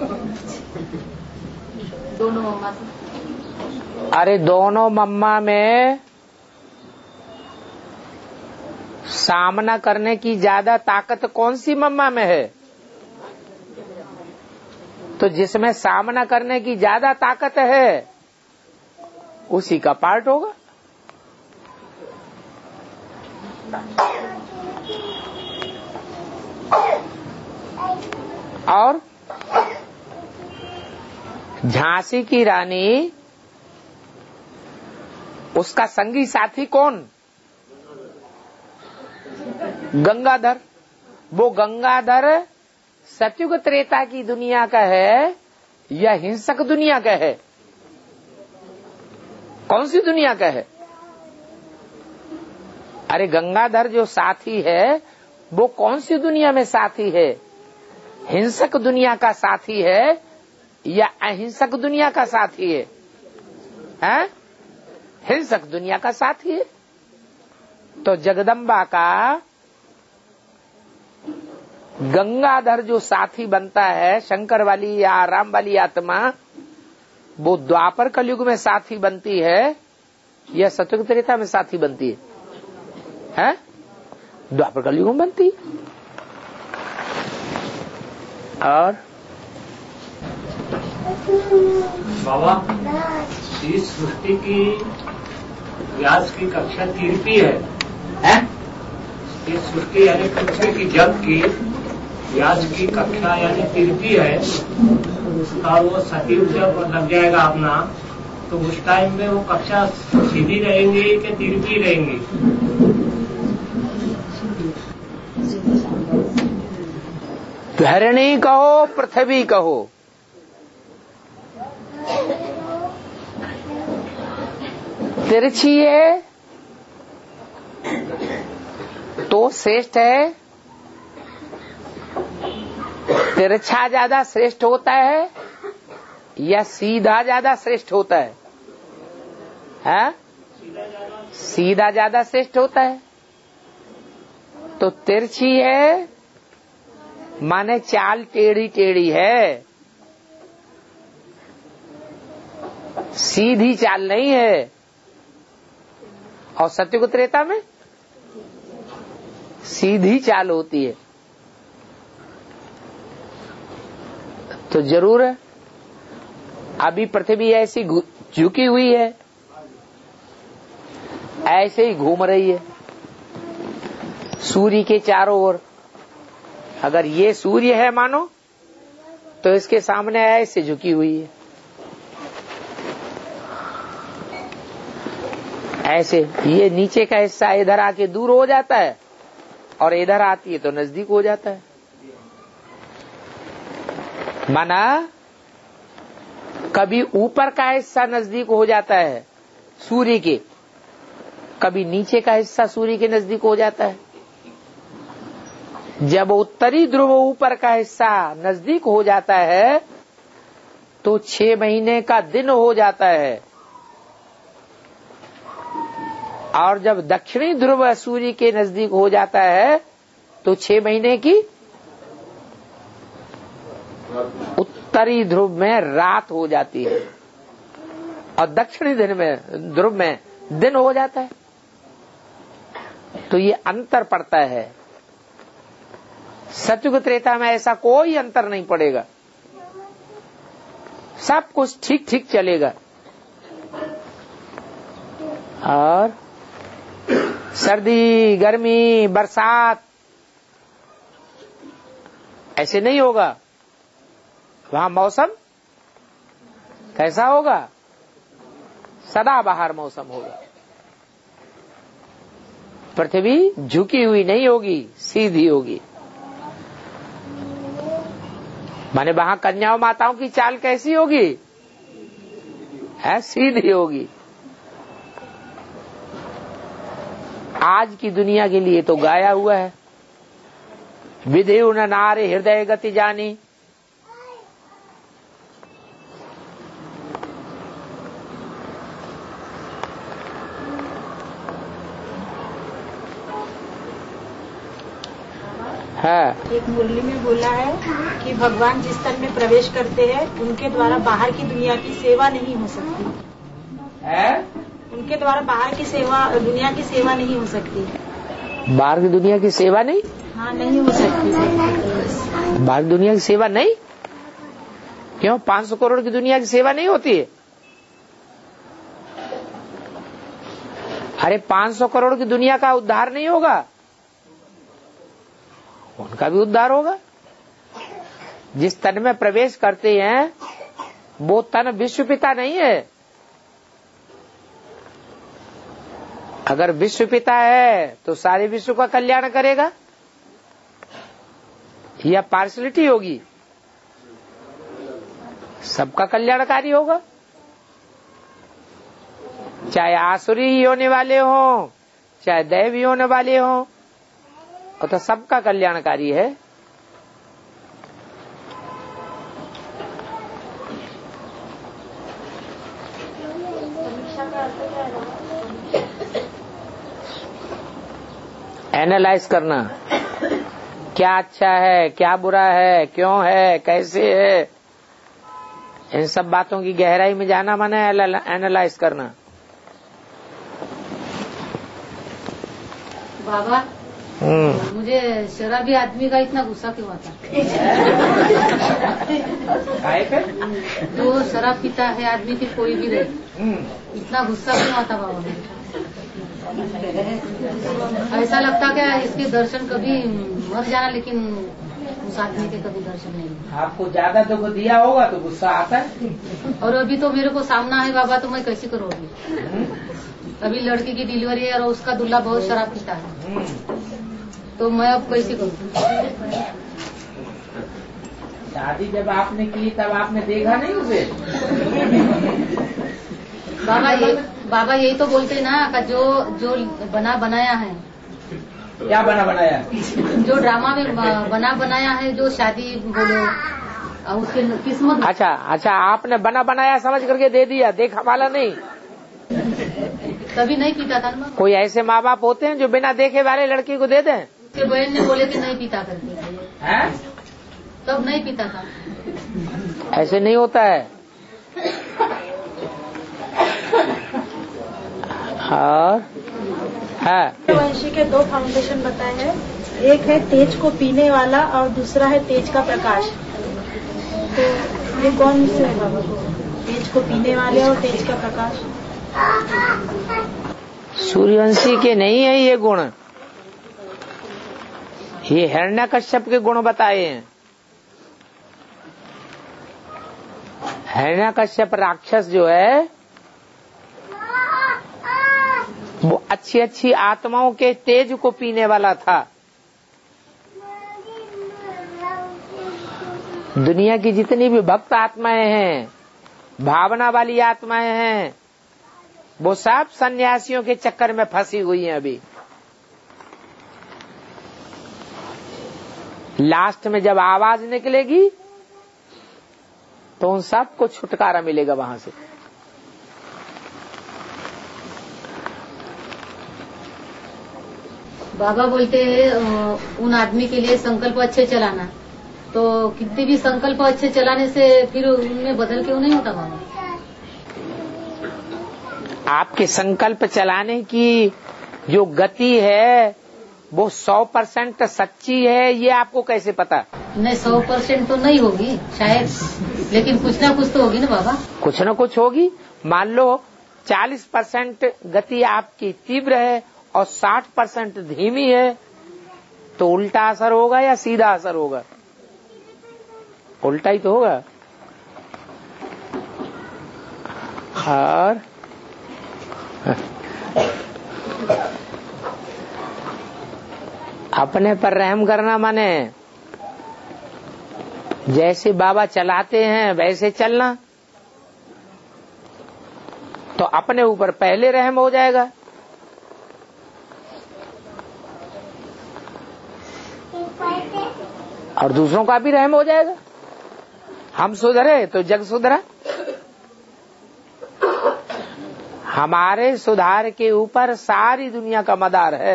दोनों मम्मा थे। अरे दोनों मम्मा में सामना करने की ज्यादा ताकत कौन सी मम्मा में है? तो जिसमें सामना करने की ज्यादा ताकत है उसी का पार्ट होगा। और झांसी की रानी, उसका संगी साथी कौन? गंगाधर। वो गंगाधर सतयुग त्रेता की दुनिया का है या हिंसक दुनिया का है? कौन सी दुनिया का है? अरे गंगाधर जो साथी है वो कौन सी दुनिया में साथी है? हिंसक दुनिया का साथी है या अहिंसक दुनिया का साथी है? हैं? हिंसक दुनिया का साथी है। तो जगदम्बा का गंगाधर जो साथी बनता है, शंकर वाली या राम वाली आत्मा, वो द्वापर कलयुग में साथी बनती है या सतयुग त्रेता में साथी बनती है? हैं? द्वापर कलयुग में बनती है। और बाबा, इस सृष्टि की व्यास की कक्षा तीरपी है, है? इस सृष्टि यानी पृथ्वी की जग की व्यास की कक्षा यानी तीरपी है, और वो सतयुग जब लग जाएगा अपना, तो उस टाइम में वो कक्षा सीधी रहेंगी कि तीरपी रहेंगी? धरणी कहो पृथ्वी कहो, तिरछी है तो श्रेष्ठ है, तिरछा ज्यादा श्रेष्ठ होता है या सीधा ज्यादा श्रेष्ठ होता है? हैं? सीधा ज्यादा श्रेष्ठ होता है। तो तिरछी है माने चाल टेढ़ी टेढ़ी है, सीधी चाल नहीं है। और सतयुग त्रेता में सीधी चाल होती है। तो जरूर है अभी पृथ्वी ऐसी झुकी हुई है, ऐसे ही घूम रही है सूर्य के चारों ओर। अगर ये सूर्य है मानो, तो इसके सामने ऐसे झुकी हुई है, ऐसे। ये नीचे का हिस्सा इधर आके दूर हो जाता है और इधर आती है तो नजदीक हो जाता है। माना कभी ऊपर का हिस्सा नजदीक हो जाता है सूर्य के, कभी नीचे का हिस्सा सूर्य के नजदीक हो जाता है। जब उत्तरी ध्रुव ऊपर का हिस्सा नजदीक हो जाता है तो छह महीने का दिन हो जाता है, और जब दक्षिणी ध्रुव सूर्य के नजदीक हो जाता है तो छह महीने की उत्तरी ध्रुव में रात हो जाती है और दक्षिणी दिन में ध्रुव में दिन हो जाता है। तो ये अंतर पड़ता है। सतयुग त्रेता में ऐसा कोई अंतर नहीं पड़ेगा, सब कुछ ठीक ठीक चलेगा। और सर्दी, गर्मी, बरसात ऐसे नहीं होगा। वहां मौसम कैसा होगा? सदाबहार मौसम होगा। पृथ्वी झुकी हुई नहीं होगी, सीधी होगी। माने वहां कन्याओं माताओं की चाल कैसी होगी? है, सीधी होगी। आज की दुनिया के लिए तो गाया हुआ है, विधि न नारे हृदय गति जानी। है। एक मुरली में बोला है कि भगवान जिस तन में प्रवेश करते हैं उनके द्वारा बाहर की दुनिया की सेवा नहीं हो सकती है? उनके द्वारा बाहर की सेवा दुनिया की सेवा नहीं हो सकती। बाहर की दुनिया की सेवा नहीं? हाँ, नहीं हो सकती। बाहर की दुनिया की सेवा नहीं? क्यों? पाँच सौ करोड़ की दुनिया की सेवा नहीं होती है? अरे पाँच सौ करोड़ की दुनिया का उद्धार नहीं होगा? उनका भी उद्धार होगा। जिस तन में प्रवेश करते हैं वो तन विश्व पिता नहीं है। अगर विश्व पिता है तो सारे विश्व का कल्याण करेगा या पार्शलिटी होगी? सबका कल्याणकारी होगा। चाहे आसुरी ही होने वाले हों, चाहे दैवी होने वाले हों, तो सबका कल्याणकारी है। एनालाइज करना, क्या अच्छा है, क्या बुरा है, क्यों है, कैसे है, इन सब बातों की गहराई में जाना माने एनालाइज करना। बाबा, मुझे शराबी आदमी का इतना गुस्सा क्यों आता? जो शराब पीता है आदमी फिर कोई भी रहे, इतना गुस्सा क्यों आता बाबा? ऐसा लगता क्या इसके दर्शन कभी मर जाना, लेकिन उस आदमी के कभी दर्शन नहीं। आपको ज्यादा दुख दिया होगा तो गुस्सा आता है। और अभी तो मेरे को सामना है बाबा, तो मैं कैसे करूँगी? अभी लड़की की डिलीवरी है और उसका दूल्हा बहुत शराब पीता है, तो मैं अब कैसे करूँ? शादी जब आपने की तब आपने देखा नहीं उसे? बाबा ये बाबा यही तो बोलते ना कि जो जो बना बनाया है। क्या बना बनाया? जो ड्रामा में बना बनाया है, जो शादी बोलो उसके किस्मत। अच्छा अच्छा, आपने बना बनाया समझ करके दे दिया, देखा वाला नहीं। कभी नहीं पीता था ना। कोई ऐसे माँ बाप होते हैं जो बिना देखे वाले लड़की को दे दें? उसके बहन ने बोले कि नहीं पीता करके है? तब नहीं पीता था। ऐसे नहीं होता है। और है वंशी के दो फाउंडेशन बताए हैं, एक है तेज को पीने वाला और दूसरा है तेज का प्रकाश। तो ये कौन से है बाबा? तेज को पीने वाले और तेज का प्रकाश। सूर्यवंशी के नहीं है ये गुण, ये हिरण्यकश्यप के गुण बताए हैं। हिरण्यकश्यप राक्षस जो है वो अच्छी अच्छी आत्माओं के तेज को पीने वाला था। दुनिया की जितनी भी भक्त आत्माएं हैं, भावना वाली आत्माएं हैं, वो सब सन्यासियों के चक्कर में फंसी हुई हैं। अभी लास्ट में जब आवाज निकलेगी तो उन सबको छुटकारा मिलेगा वहां से। बाबा बोलते हैं उन आदमी के लिए संकल्प अच्छे चलाना, तो कितने भी संकल्प अच्छे चलाने से फिर उनमें बदल क्यों नहीं होता बाबा? आपके संकल्प चलाने की जो गति है वो सौ परसेंट सच्ची है, ये आपको कैसे पता? नहीं, सौ परसेंट तो नहीं होगी शायद, लेकिन कुछ ना कुछ तो होगी ना बाबा। कुछ ना कुछ होगी। मान लो चालीस परसेंट गति आपकी तीव्र है और साठ परसेंट धीमी है, तो उल्टा असर होगा या सीधा असर होगा? उल्टा ही तो होगा। और अपने पर रहम करना माने जैसे बाबा चलाते हैं वैसे चलना, तो अपने ऊपर पहले रहम हो जाएगा। और दूसरों का भी रहम हो जाएगा। हम सुधरे तो जग सुधरा। हमारे सुधार के ऊपर सारी दुनिया का मदार है।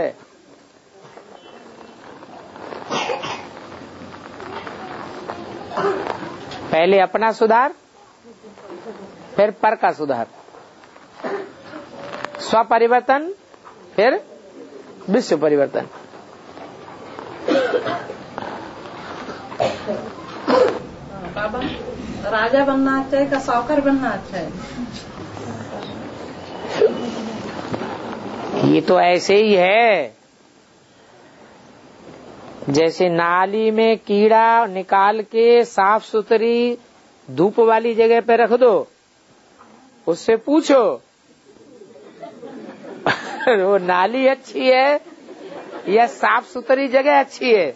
पहले अपना सुधार, फिर पर का सुधार, स्व परिवर्तन, फिर विश्व परिवर्तन। बाबा, राजा बनना अच्छा है का सावकार बनना अच्छा है? ये तो ऐसे ही है, जैसे नाली में कीड़ा निकाल के साफ सुथरी धूप वाली जगह पे रख दो, उससे पूछो वो नाली अच्छी है या साफ सुथरी जगह अच्छी है?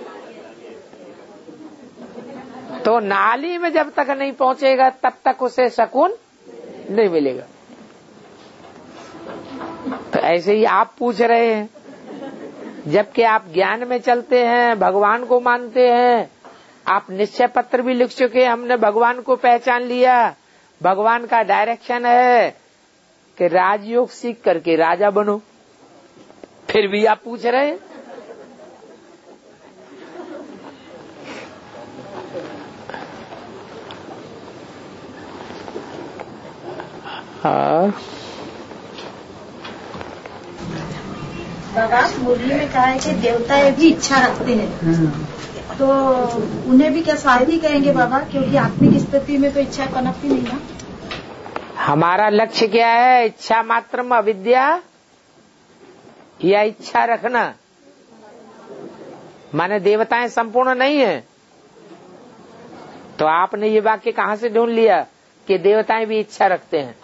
तो नाली में जब तक नहीं पहुंचेगा तब तक उसे सुकून नहीं मिलेगा। तो ऐसे ही आप पूछ रहे हैं, जबकि आप ज्ञान में चलते हैं, भगवान को मानते हैं, आप निश्चय पत्र भी लिख चुके, हमने भगवान को पहचान लिया, भगवान का डायरेक्शन है कि राजयोग सीख करके राजा बनो, फिर भी आप पूछ रहे हैं। हाँ, बाबा मुरली में कहा है कि देवता भी इच्छा रखते हैं, तो उन्हें भी क्या शायद ही कहेंगे बाबा, क्योंकि आत्मिक स्थिति में तो इच्छा पनपती नहीं ना। हमारा लक्ष्य क्या है? इच्छा मात्रम अविद्या या इच्छा रखना? माने देवताएं संपूर्ण नहीं है, तो आपने ये वाक्य कहाँ से ढूंढ लिया कि देवताएं भी इच्छा रखते हैं?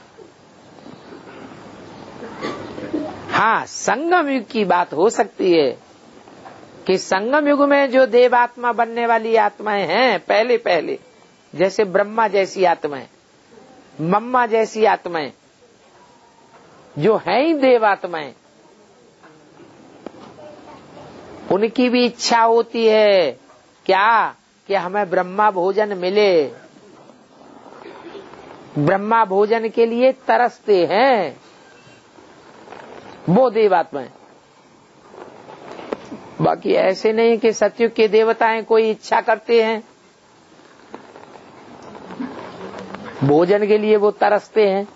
हाँ, संगम युग की बात हो सकती है कि संगम युग में जो देवात्मा बनने वाली आत्माएं हैं, पहले पहले जैसे ब्रह्मा जैसी आत्माएं, मम्मा जैसी आत्माएं जो हैं ही देवात्माएं, उनकी भी इच्छा होती है क्या कि हमें ब्रह्मा भोजन मिले, ब्रह्मा भोजन के लिए तरसते हैं वो देवात्माएं। बाकी ऐसे नहीं कि सतयुग के देवताएं कोई इच्छा करते हैं, भोजन के लिए वो तरसते हैं,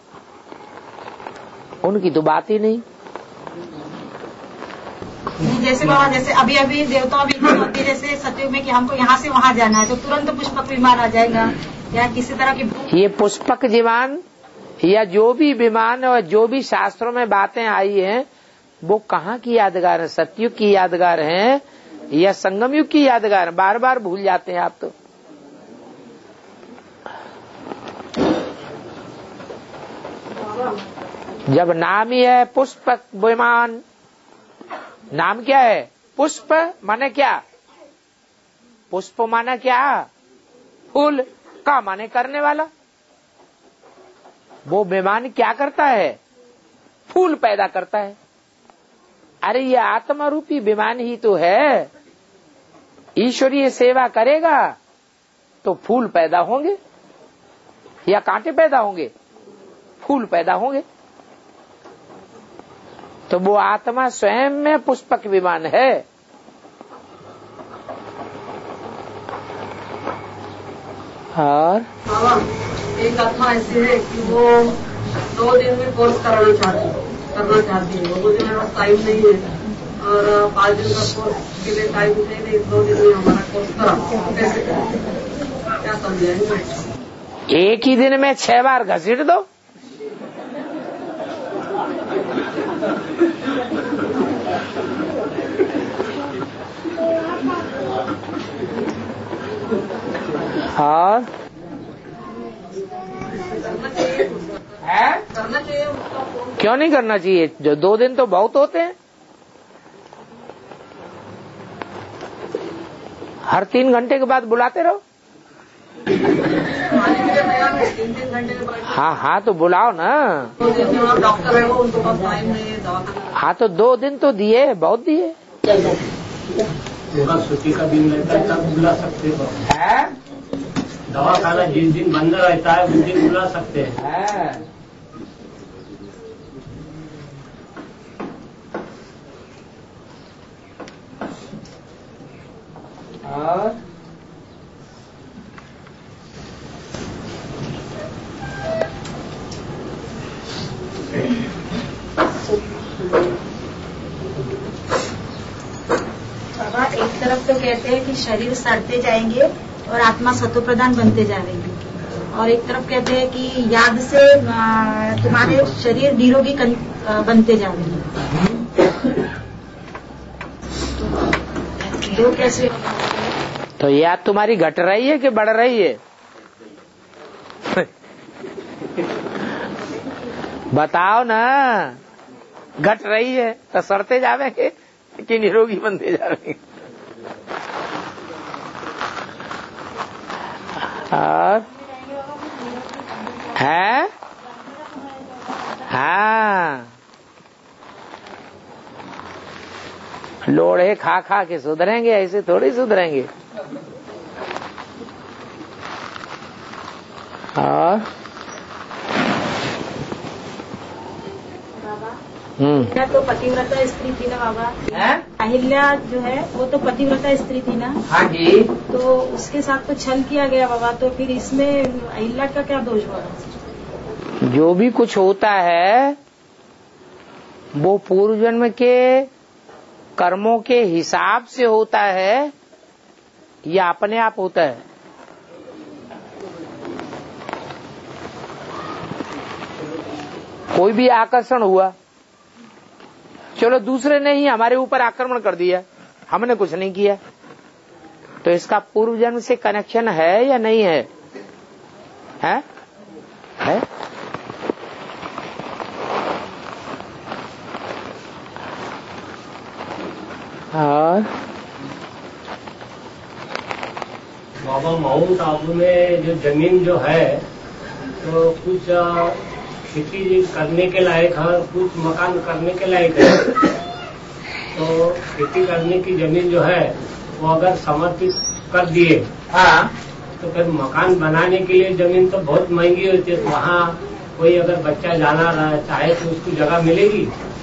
उनकी तो बात ही नहीं। जैसे बाबा, जैसे अभी अभी देवताओं भी होती है जैसे सतयुग में कि हमको यहाँ से वहाँ जाना है, तो तुरंत पुष्पक विमान आ जाएगा, या किसी तरह की ये पुष्पक विमान या जो भी विमान और जो भी शास्त्रों में बातें आई हैं, वो कहाँ की यादगार है? सतयुग की यादगार है या संगम युग की यादगार? बार बार भूल जाते हैं आप तो। जब नाम ही है पुष्पक विमान, नाम क्या है? पुष्प माने क्या? पुष्प माने क्या? फूल का माने करने वाला। वो विमान क्या करता है? फूल पैदा करता है। अरे ये आत्मा रूपी विमान ही तो है। ईश्वरीय सेवा करेगा तो फूल पैदा होंगे या कांटे पैदा होंगे? फूल पैदा होंगे। तो वो आत्मा स्वयं में पुष्पक विमान है। और एक आत्मा ऐसी है कि वो दो दिन में कोर्स कराना चाहती है करना चाहती है, वो दिन मेरे टाइम नहीं है और पाँच दिन का कोर्स के लिए टाइम नहीं है, दो दिन में हमारा कोर्स करा, कैसे करें? क्या समझाएंगे? एक ही दिन में छह बार घसीट दो। और क्यों नहीं करना चाहिए? जो दो दिन तो बहुत होते हैं। हर तीन घंटे के बाद बुलाते रहो। हाँ हाँ तो बुलाओ ना। डॉक्टर है वो, उनको पास टाइम नहीं है दवा। हाँ तो दो दिन तो दिए, बहुत दिए। पूरा छुट्टी का दिन रहता है तब बुला सकते हैं। दवा खाना जिस दिन बंद रहता है उस दिन बुला सकते हैं। और बाबा एक तरफ तो कहते हैं कि शरीर सड़ते जाएंगे और आत्मा सत्व प्रधान बनते जाएंगे, और एक तरफ कहते हैं कि याद से तुम्हारे शरीर निरोगी बनते जाएंगे। तो कैसे? तो याद तुम्हारी घट रही है कि बढ़ रही है? बताओ ना। घट रही है तो सड़ते जावेंगे कि निरोगी बनते जावेंगे? और है हाँ, लोढ़े खा खा के सुधरेंगे, ऐसे थोड़ी सुधरेंगे। और अहिल्या तो पतिव्रता स्त्री थी ना बाबा। अहिल्या जो है वो तो पतिव्रता स्त्री थी ना। हाँ जी। तो उसके साथ तो छल किया गया बाबा, तो फिर इसमें अहिल्या का क्या दोष हुआ? जो भी कुछ होता है वो पूर्व जन्म के कर्मों के हिसाब से होता है या अपने आप होता है? कोई भी आकर्षण हुआ, चलो दूसरे ने ही हमारे ऊपर आक्रमण कर दिया, हमने कुछ नहीं किया, तो इसका पूर्व जन्म से कनेक्शन है या नहीं है? है, है? और बाबा माउंट आबू में जो जमीन जो है तो कुछ खेती करने के लायक है, कुछ मकान करने के लायक है। तो खेती करने की जमीन जो है वो अगर समर्पित कर दिए, हाँ, तो फिर मकान बनाने के लिए जमीन तो बहुत महंगी होती है। तो वहाँ कोई अगर बच्चा जाना चाहे तो उसको जगह मिलेगी?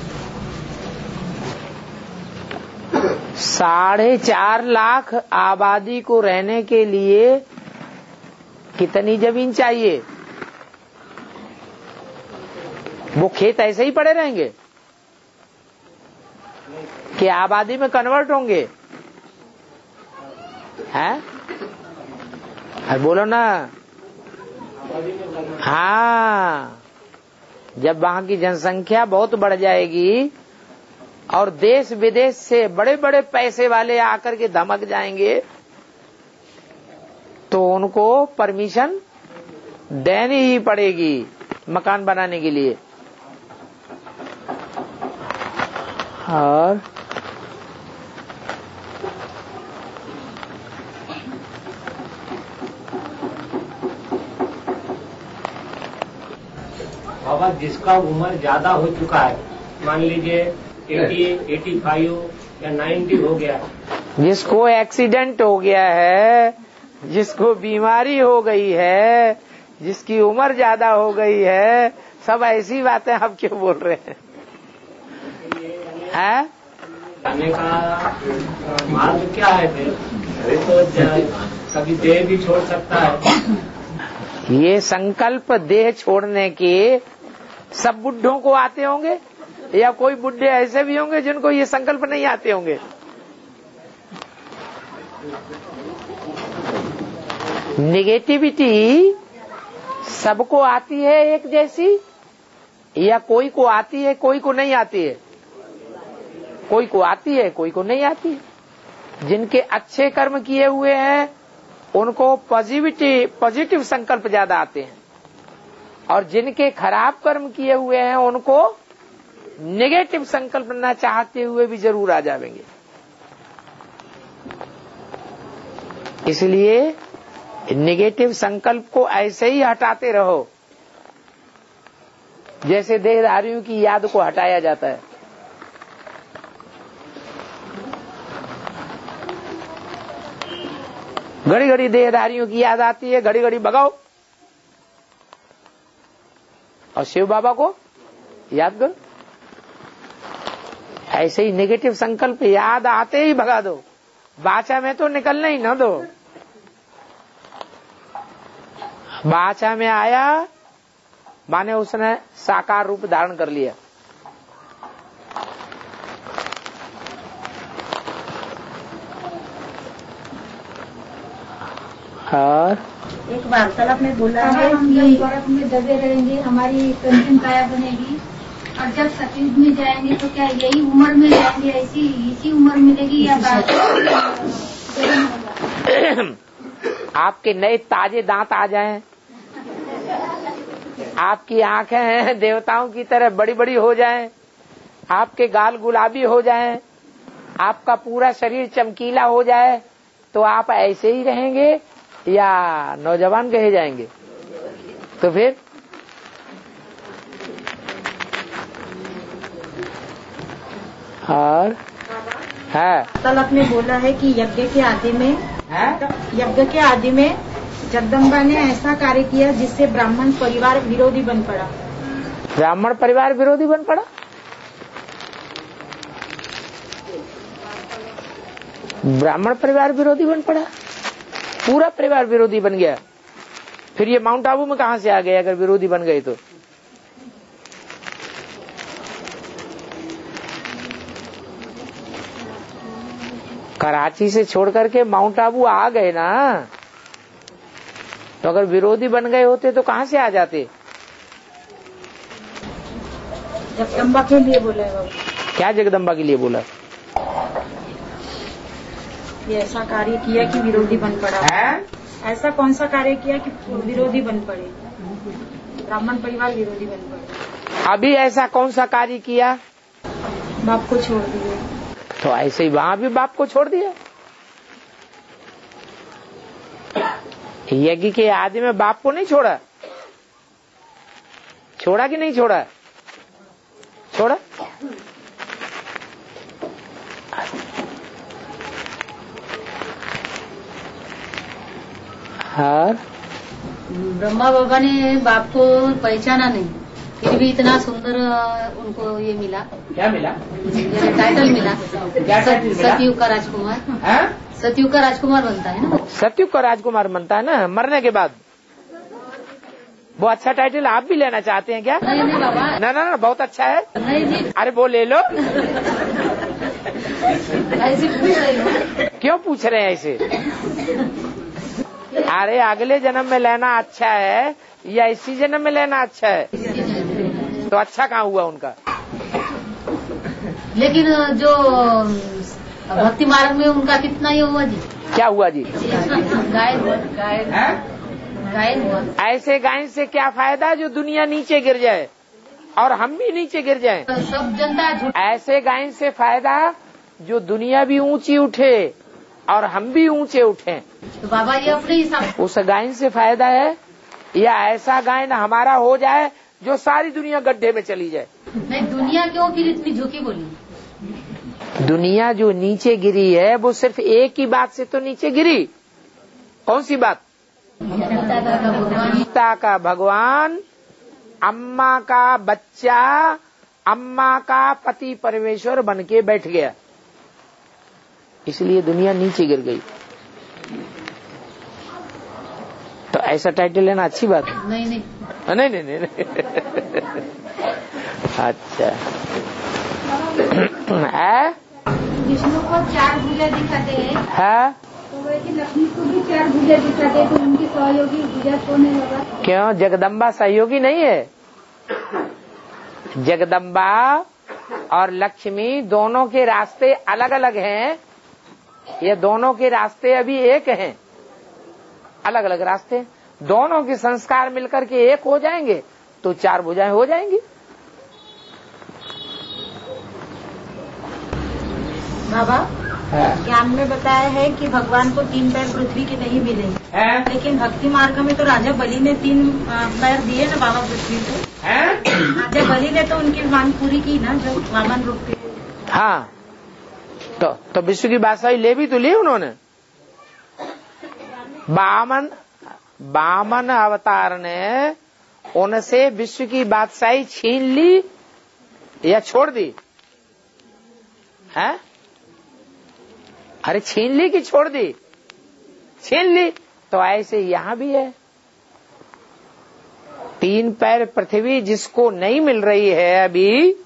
साढ़े चार लाख आबादी को रहने के लिए कितनी जमीन चाहिए? वो खेत ऐसे ही पड़े रहेंगे कि आबादी में कन्वर्ट होंगे? हैं? अरे बोलो ना। हाँ, जब वहां की जनसंख्या बहुत बढ़ जाएगी और देश विदेश से बड़े बड़े पैसे वाले आकर के धमक जाएंगे तो उनको परमिशन देनी ही पड़ेगी मकान बनाने के लिए। और बाबा जिसका उम्र ज्यादा हो चुका है, मान लीजिए अस्सी, पचासी या नब्बे हो गया, जिसको एक्सीडेंट हो गया है, जिसको बीमारी हो गई है, जिसकी उम्र ज्यादा हो गई है, सब ऐसी बातें आप क्यों बोल रहे हैं? हैं? जाने का मार्ग क्या है फिर? तो कभी देह भी छोड़ सकता है। ये संकल्प देह छोड़ने के सब बुढ़ों को आते होंगे या कोई बुढ़े ऐसे भी होंगे जिनको ये संकल्प नहीं आते होंगे? नेगेटिविटी सबको आती है एक जैसी या कोई को आती है कोई को नहीं आती है? कोई को आती है कोई को नहीं आती है। जिनके अच्छे कर्म किए हुए हैं उनको पॉजिटिव पॉजिटिव संकल्प ज्यादा आते हैं, और जिनके खराब कर्म किए हुए हैं उनको नेगेटिव संकल्प न चाहते हुए भी जरूर आ जाएंगे। इसलिए नेगेटिव संकल्प को ऐसे ही हटाते रहो जैसे देहधारियों की याद को हटाया जाता है। घड़ी घड़ी देहधारियों की याद आती है, घड़ी घड़ी भगाओ और शिव बाबा को याद करो। ऐसे ही नेगेटिव संकल्प याद आते ही भगा दो, बाचा में तो निकलने ही न दो। बाचा में आया माने उसने साकार रूप धारण कर लिया। और एक वार्तालाप में बोला है कि बर्फ में दबे रहेंगे, हमारी कंचन काया बनेगी, और जब सतयुग में जाएंगे तो क्या यही उम्र में जाएंगे, ऐसी इसी उम्र मिलेगी या बात? आपके नए ताजे दांत आ जाएं, आपकी आंखें देवताओं की तरह बड़ी बड़ी हो जाएं, आपके गाल गुलाबी हो जाएं, आपका पूरा शरीर चमकीला हो जाए, तो आप ऐसे ही रहेंगे या नौजवान कहे जाएंगे? तो फिर और है तलक ने बोला है कि यज्ञ के आदि में यज्ञ के आदि में जगदम्बा ने ऐसा कार्य किया जिससे ब्राह्मण परिवार विरोधी बन पड़ा। ब्राह्मण परिवार विरोधी बन पड़ा? ब्राह्मण परिवार विरोधी बन पड़ा? पूरा परिवार विरोधी बन गया। फिर ये माउंट आबू में कहां से आ गए अगर विरोधी बन गए तो? कराची से छोड़ करके माउंट आबू आ गए ना, तो अगर विरोधी बन गए होते तो कहां से आ जाते? जगदम्बा के लिए बोला है बाबू। क्या जगदम्बा के लिए बोला? ये ऐसा कार्य किया कि विरोधी बन पड़ा है? ऐसा कौन सा कार्य किया कि विरोधी बन पड़े, ब्राह्मण परिवार विरोधी बन पड़े? अभी ऐसा कौन सा कार्य किया? बाप को छोड़ दिए। तो ऐसे ही वहां भी बाप को छोड़ दिया। यज्ञ के आदि में बाप को नहीं छोड़ा? छोड़ा कि नहीं छोड़ा? छोड़ा। और ब्रह्मा बाबा ने बाप को पहचाना नहीं, फिर भी इतना सुंदर उनको ये मिला। क्या मिला? ये टाइटल मिला। क्या टाइटल मिला? सतयुग का राजकुमार। सतयुग का राजकुमार बनता है ना। सतयुग का राजकुमार बनता है ना मरने के बाद। वो अच्छा टाइटल आप भी लेना चाहते हैं क्या? नहीं नहीं बाबा, ना ना ना बहुत अच्छा है। नहीं जी, अरे वो ले लो। ऐसे पूछ रही हूँ। क्यों पूछ रहे हैं ऐसे? अरे अगले जन्म में लेना अच्छा है या इसी जन्म में लेना अच्छा है? तो अच्छा कहाँ हुआ उनका? लेकिन जो भक्ति मार्ग में उनका कितना ये हुआ जी? क्या हुआ जी? गायन गायन गायन हुआ। ऐसे गायन से क्या फायदा जो दुनिया नीचे गिर जाए और हम भी नीचे गिर जाएं? सब जनता। ऐसे गायन से फायदा जो दुनिया भी ऊंची उठे और हम भी ऊंचे उठे। तो बाबा ये अपने हिसाब। उस गायन से फायदा है या ऐसा गायन हमारा हो जाए जो सारी दुनिया गड्ढे में चली जाए? नहीं, दुनिया क्यों फिर इतनी झुकी बोली? दुनिया जो नीचे गिरी है वो सिर्फ एक ही बात से तो नीचे गिरी। कौन सी बात? पिता का भगवान, अम्मा का बच्चा, अम्मा का पति परमेश्वर बन के बैठ गया, इसलिए दुनिया नीचे गिर गई। तो ऐसा टाइटल लेना अच्छी बात है? नहीं नहीं नहीं नहीं नहीं, नहीं। अच्छा है। विष्णु को चार भुजा दिखाते हैं, है तो वैसे लक्ष्मी को भी चार भुजा दिखाते हैं, तो उनकी सहयोगी भुजा कौन है बाबा? क्यों जगदम्बा सहयोगी नहीं है? जगदम्बा और लक्ष्मी दोनों के रास्ते अलग अलग हैं, ये दोनों के रास्ते अभी एक हैं, अलग अलग रास्ते। दोनों के संस्कार मिलकर के एक हो जाएंगे तो चार भुजाएं हो जाएंगी। बाबा, ज्ञान में बताया है कि भगवान को तीन पैर पृथ्वी के नहीं मिले, लेकिन भक्ति मार्ग में तो राजा बलि ने तीन पैर दिए ना बाबा पृथ्वी को। राजा बलि ने तो उनकी मांग पूरी की ना, जो वामन रूप के। हाँ, तो तो विश्व की बादशाही ले भी तो ली उन्होंने। वामन वामन अवतार ने उनसे विश्व की बादशाही छीन ली या छोड़ दी है? अरे छीन ली कि छोड़ दी? छीन ली। तो ऐसे यहां भी है, तीन पैर पृथ्वी जिसको नहीं मिल रही है अभी,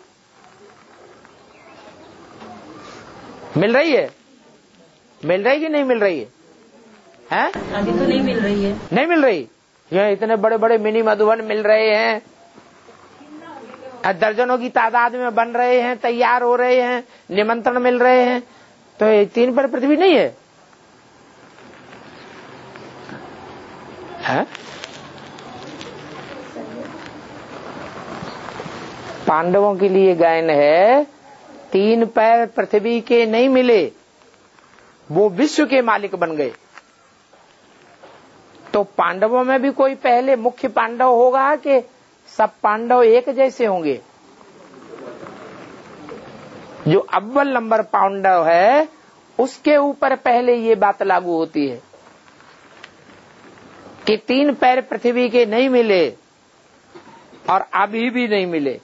मिल रही है, मिल रही कि नहीं मिल रही है? हैं? अभी तो नहीं मिल रही है। नहीं मिल रही। ये इतने बड़े बड़े मिनी मधुबन मिल रहे हैं, दर्जनों की तादाद में बन रहे हैं, तैयार हो रहे हैं, निमंत्रण मिल रहे हैं, तो ये तीन पर पृथ्वी नहीं है, है? पांडवों के लिए गायन है, तीन पैर पृथ्वी के नहीं मिले, वो विश्व के मालिक बन गए। तो पांडवों में भी कोई पहले मुख्य पांडव होगा कि सब पांडव एक जैसे होंगे? जो अव्वल नंबर पांडव है उसके ऊपर पहले ये बात लागू होती है कि तीन पैर पृथ्वी के नहीं मिले और अभी भी नहीं मिले।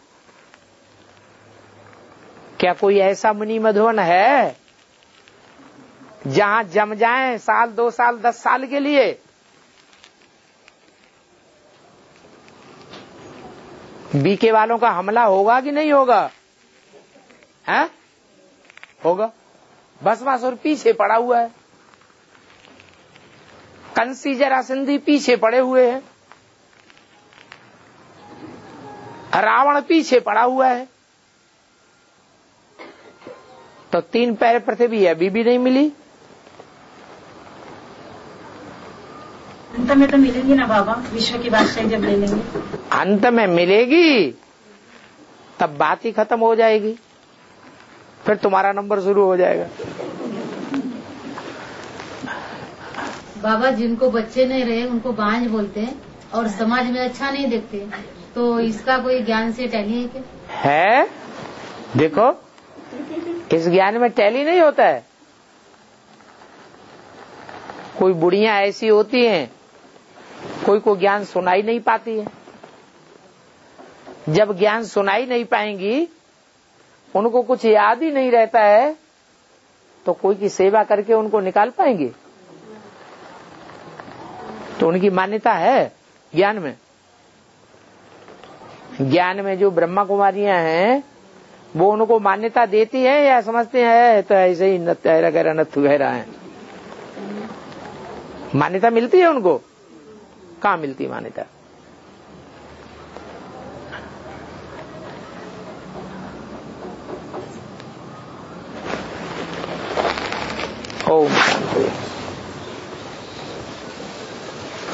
क्या कोई ऐसा मुनि मधुवन है जहां जम जाए साल दो साल दस साल के लिए? बीके वालों का हमला होगा कि नहीं होगा? हैं? होगा। भस्मासुर पीछे पड़ा हुआ है, कंसी जरासंधी पीछे पड़े हुए हैं, रावण पीछे पड़ा हुआ है। तो तीन पैर पृथ्वी अभी भी नहीं मिली। अंत में तो मिलेंगी ना बाबा, विश्व की बादशाही जब ले लेंगे। अंत में मिलेगी तब बात ही खत्म हो जाएगी, फिर तुम्हारा नंबर शुरू हो जाएगा। बाबा, जिनको बच्चे नहीं रहे उनको बांझ बोलते हैं और समाज में अच्छा नहीं देखते, तो इसका कोई ज्ञान से टैली है क्या? है, देखो इस ज्ञान में टैली नहीं होता है। कोई बुढ़ियां ऐसी होती हैं, कोई को ज्ञान सुनाई नहीं पाती है। जब ज्ञान सुनाई नहीं पाएंगी, उनको कुछ याद ही नहीं रहता है, तो कोई की सेवा करके उनको निकाल पाएंगे? तो उनकी मान्यता है ज्ञान में। ज्ञान में जो ब्रह्मा कुमारियां हैं वो उनको मान्यता देती है या समझते हैं तो ऐसे ही नत्थु गहरा नत्थु गहरा है? मान्यता मिलती है उनको? कहाँ मिलती मान्यता? ओम शांति।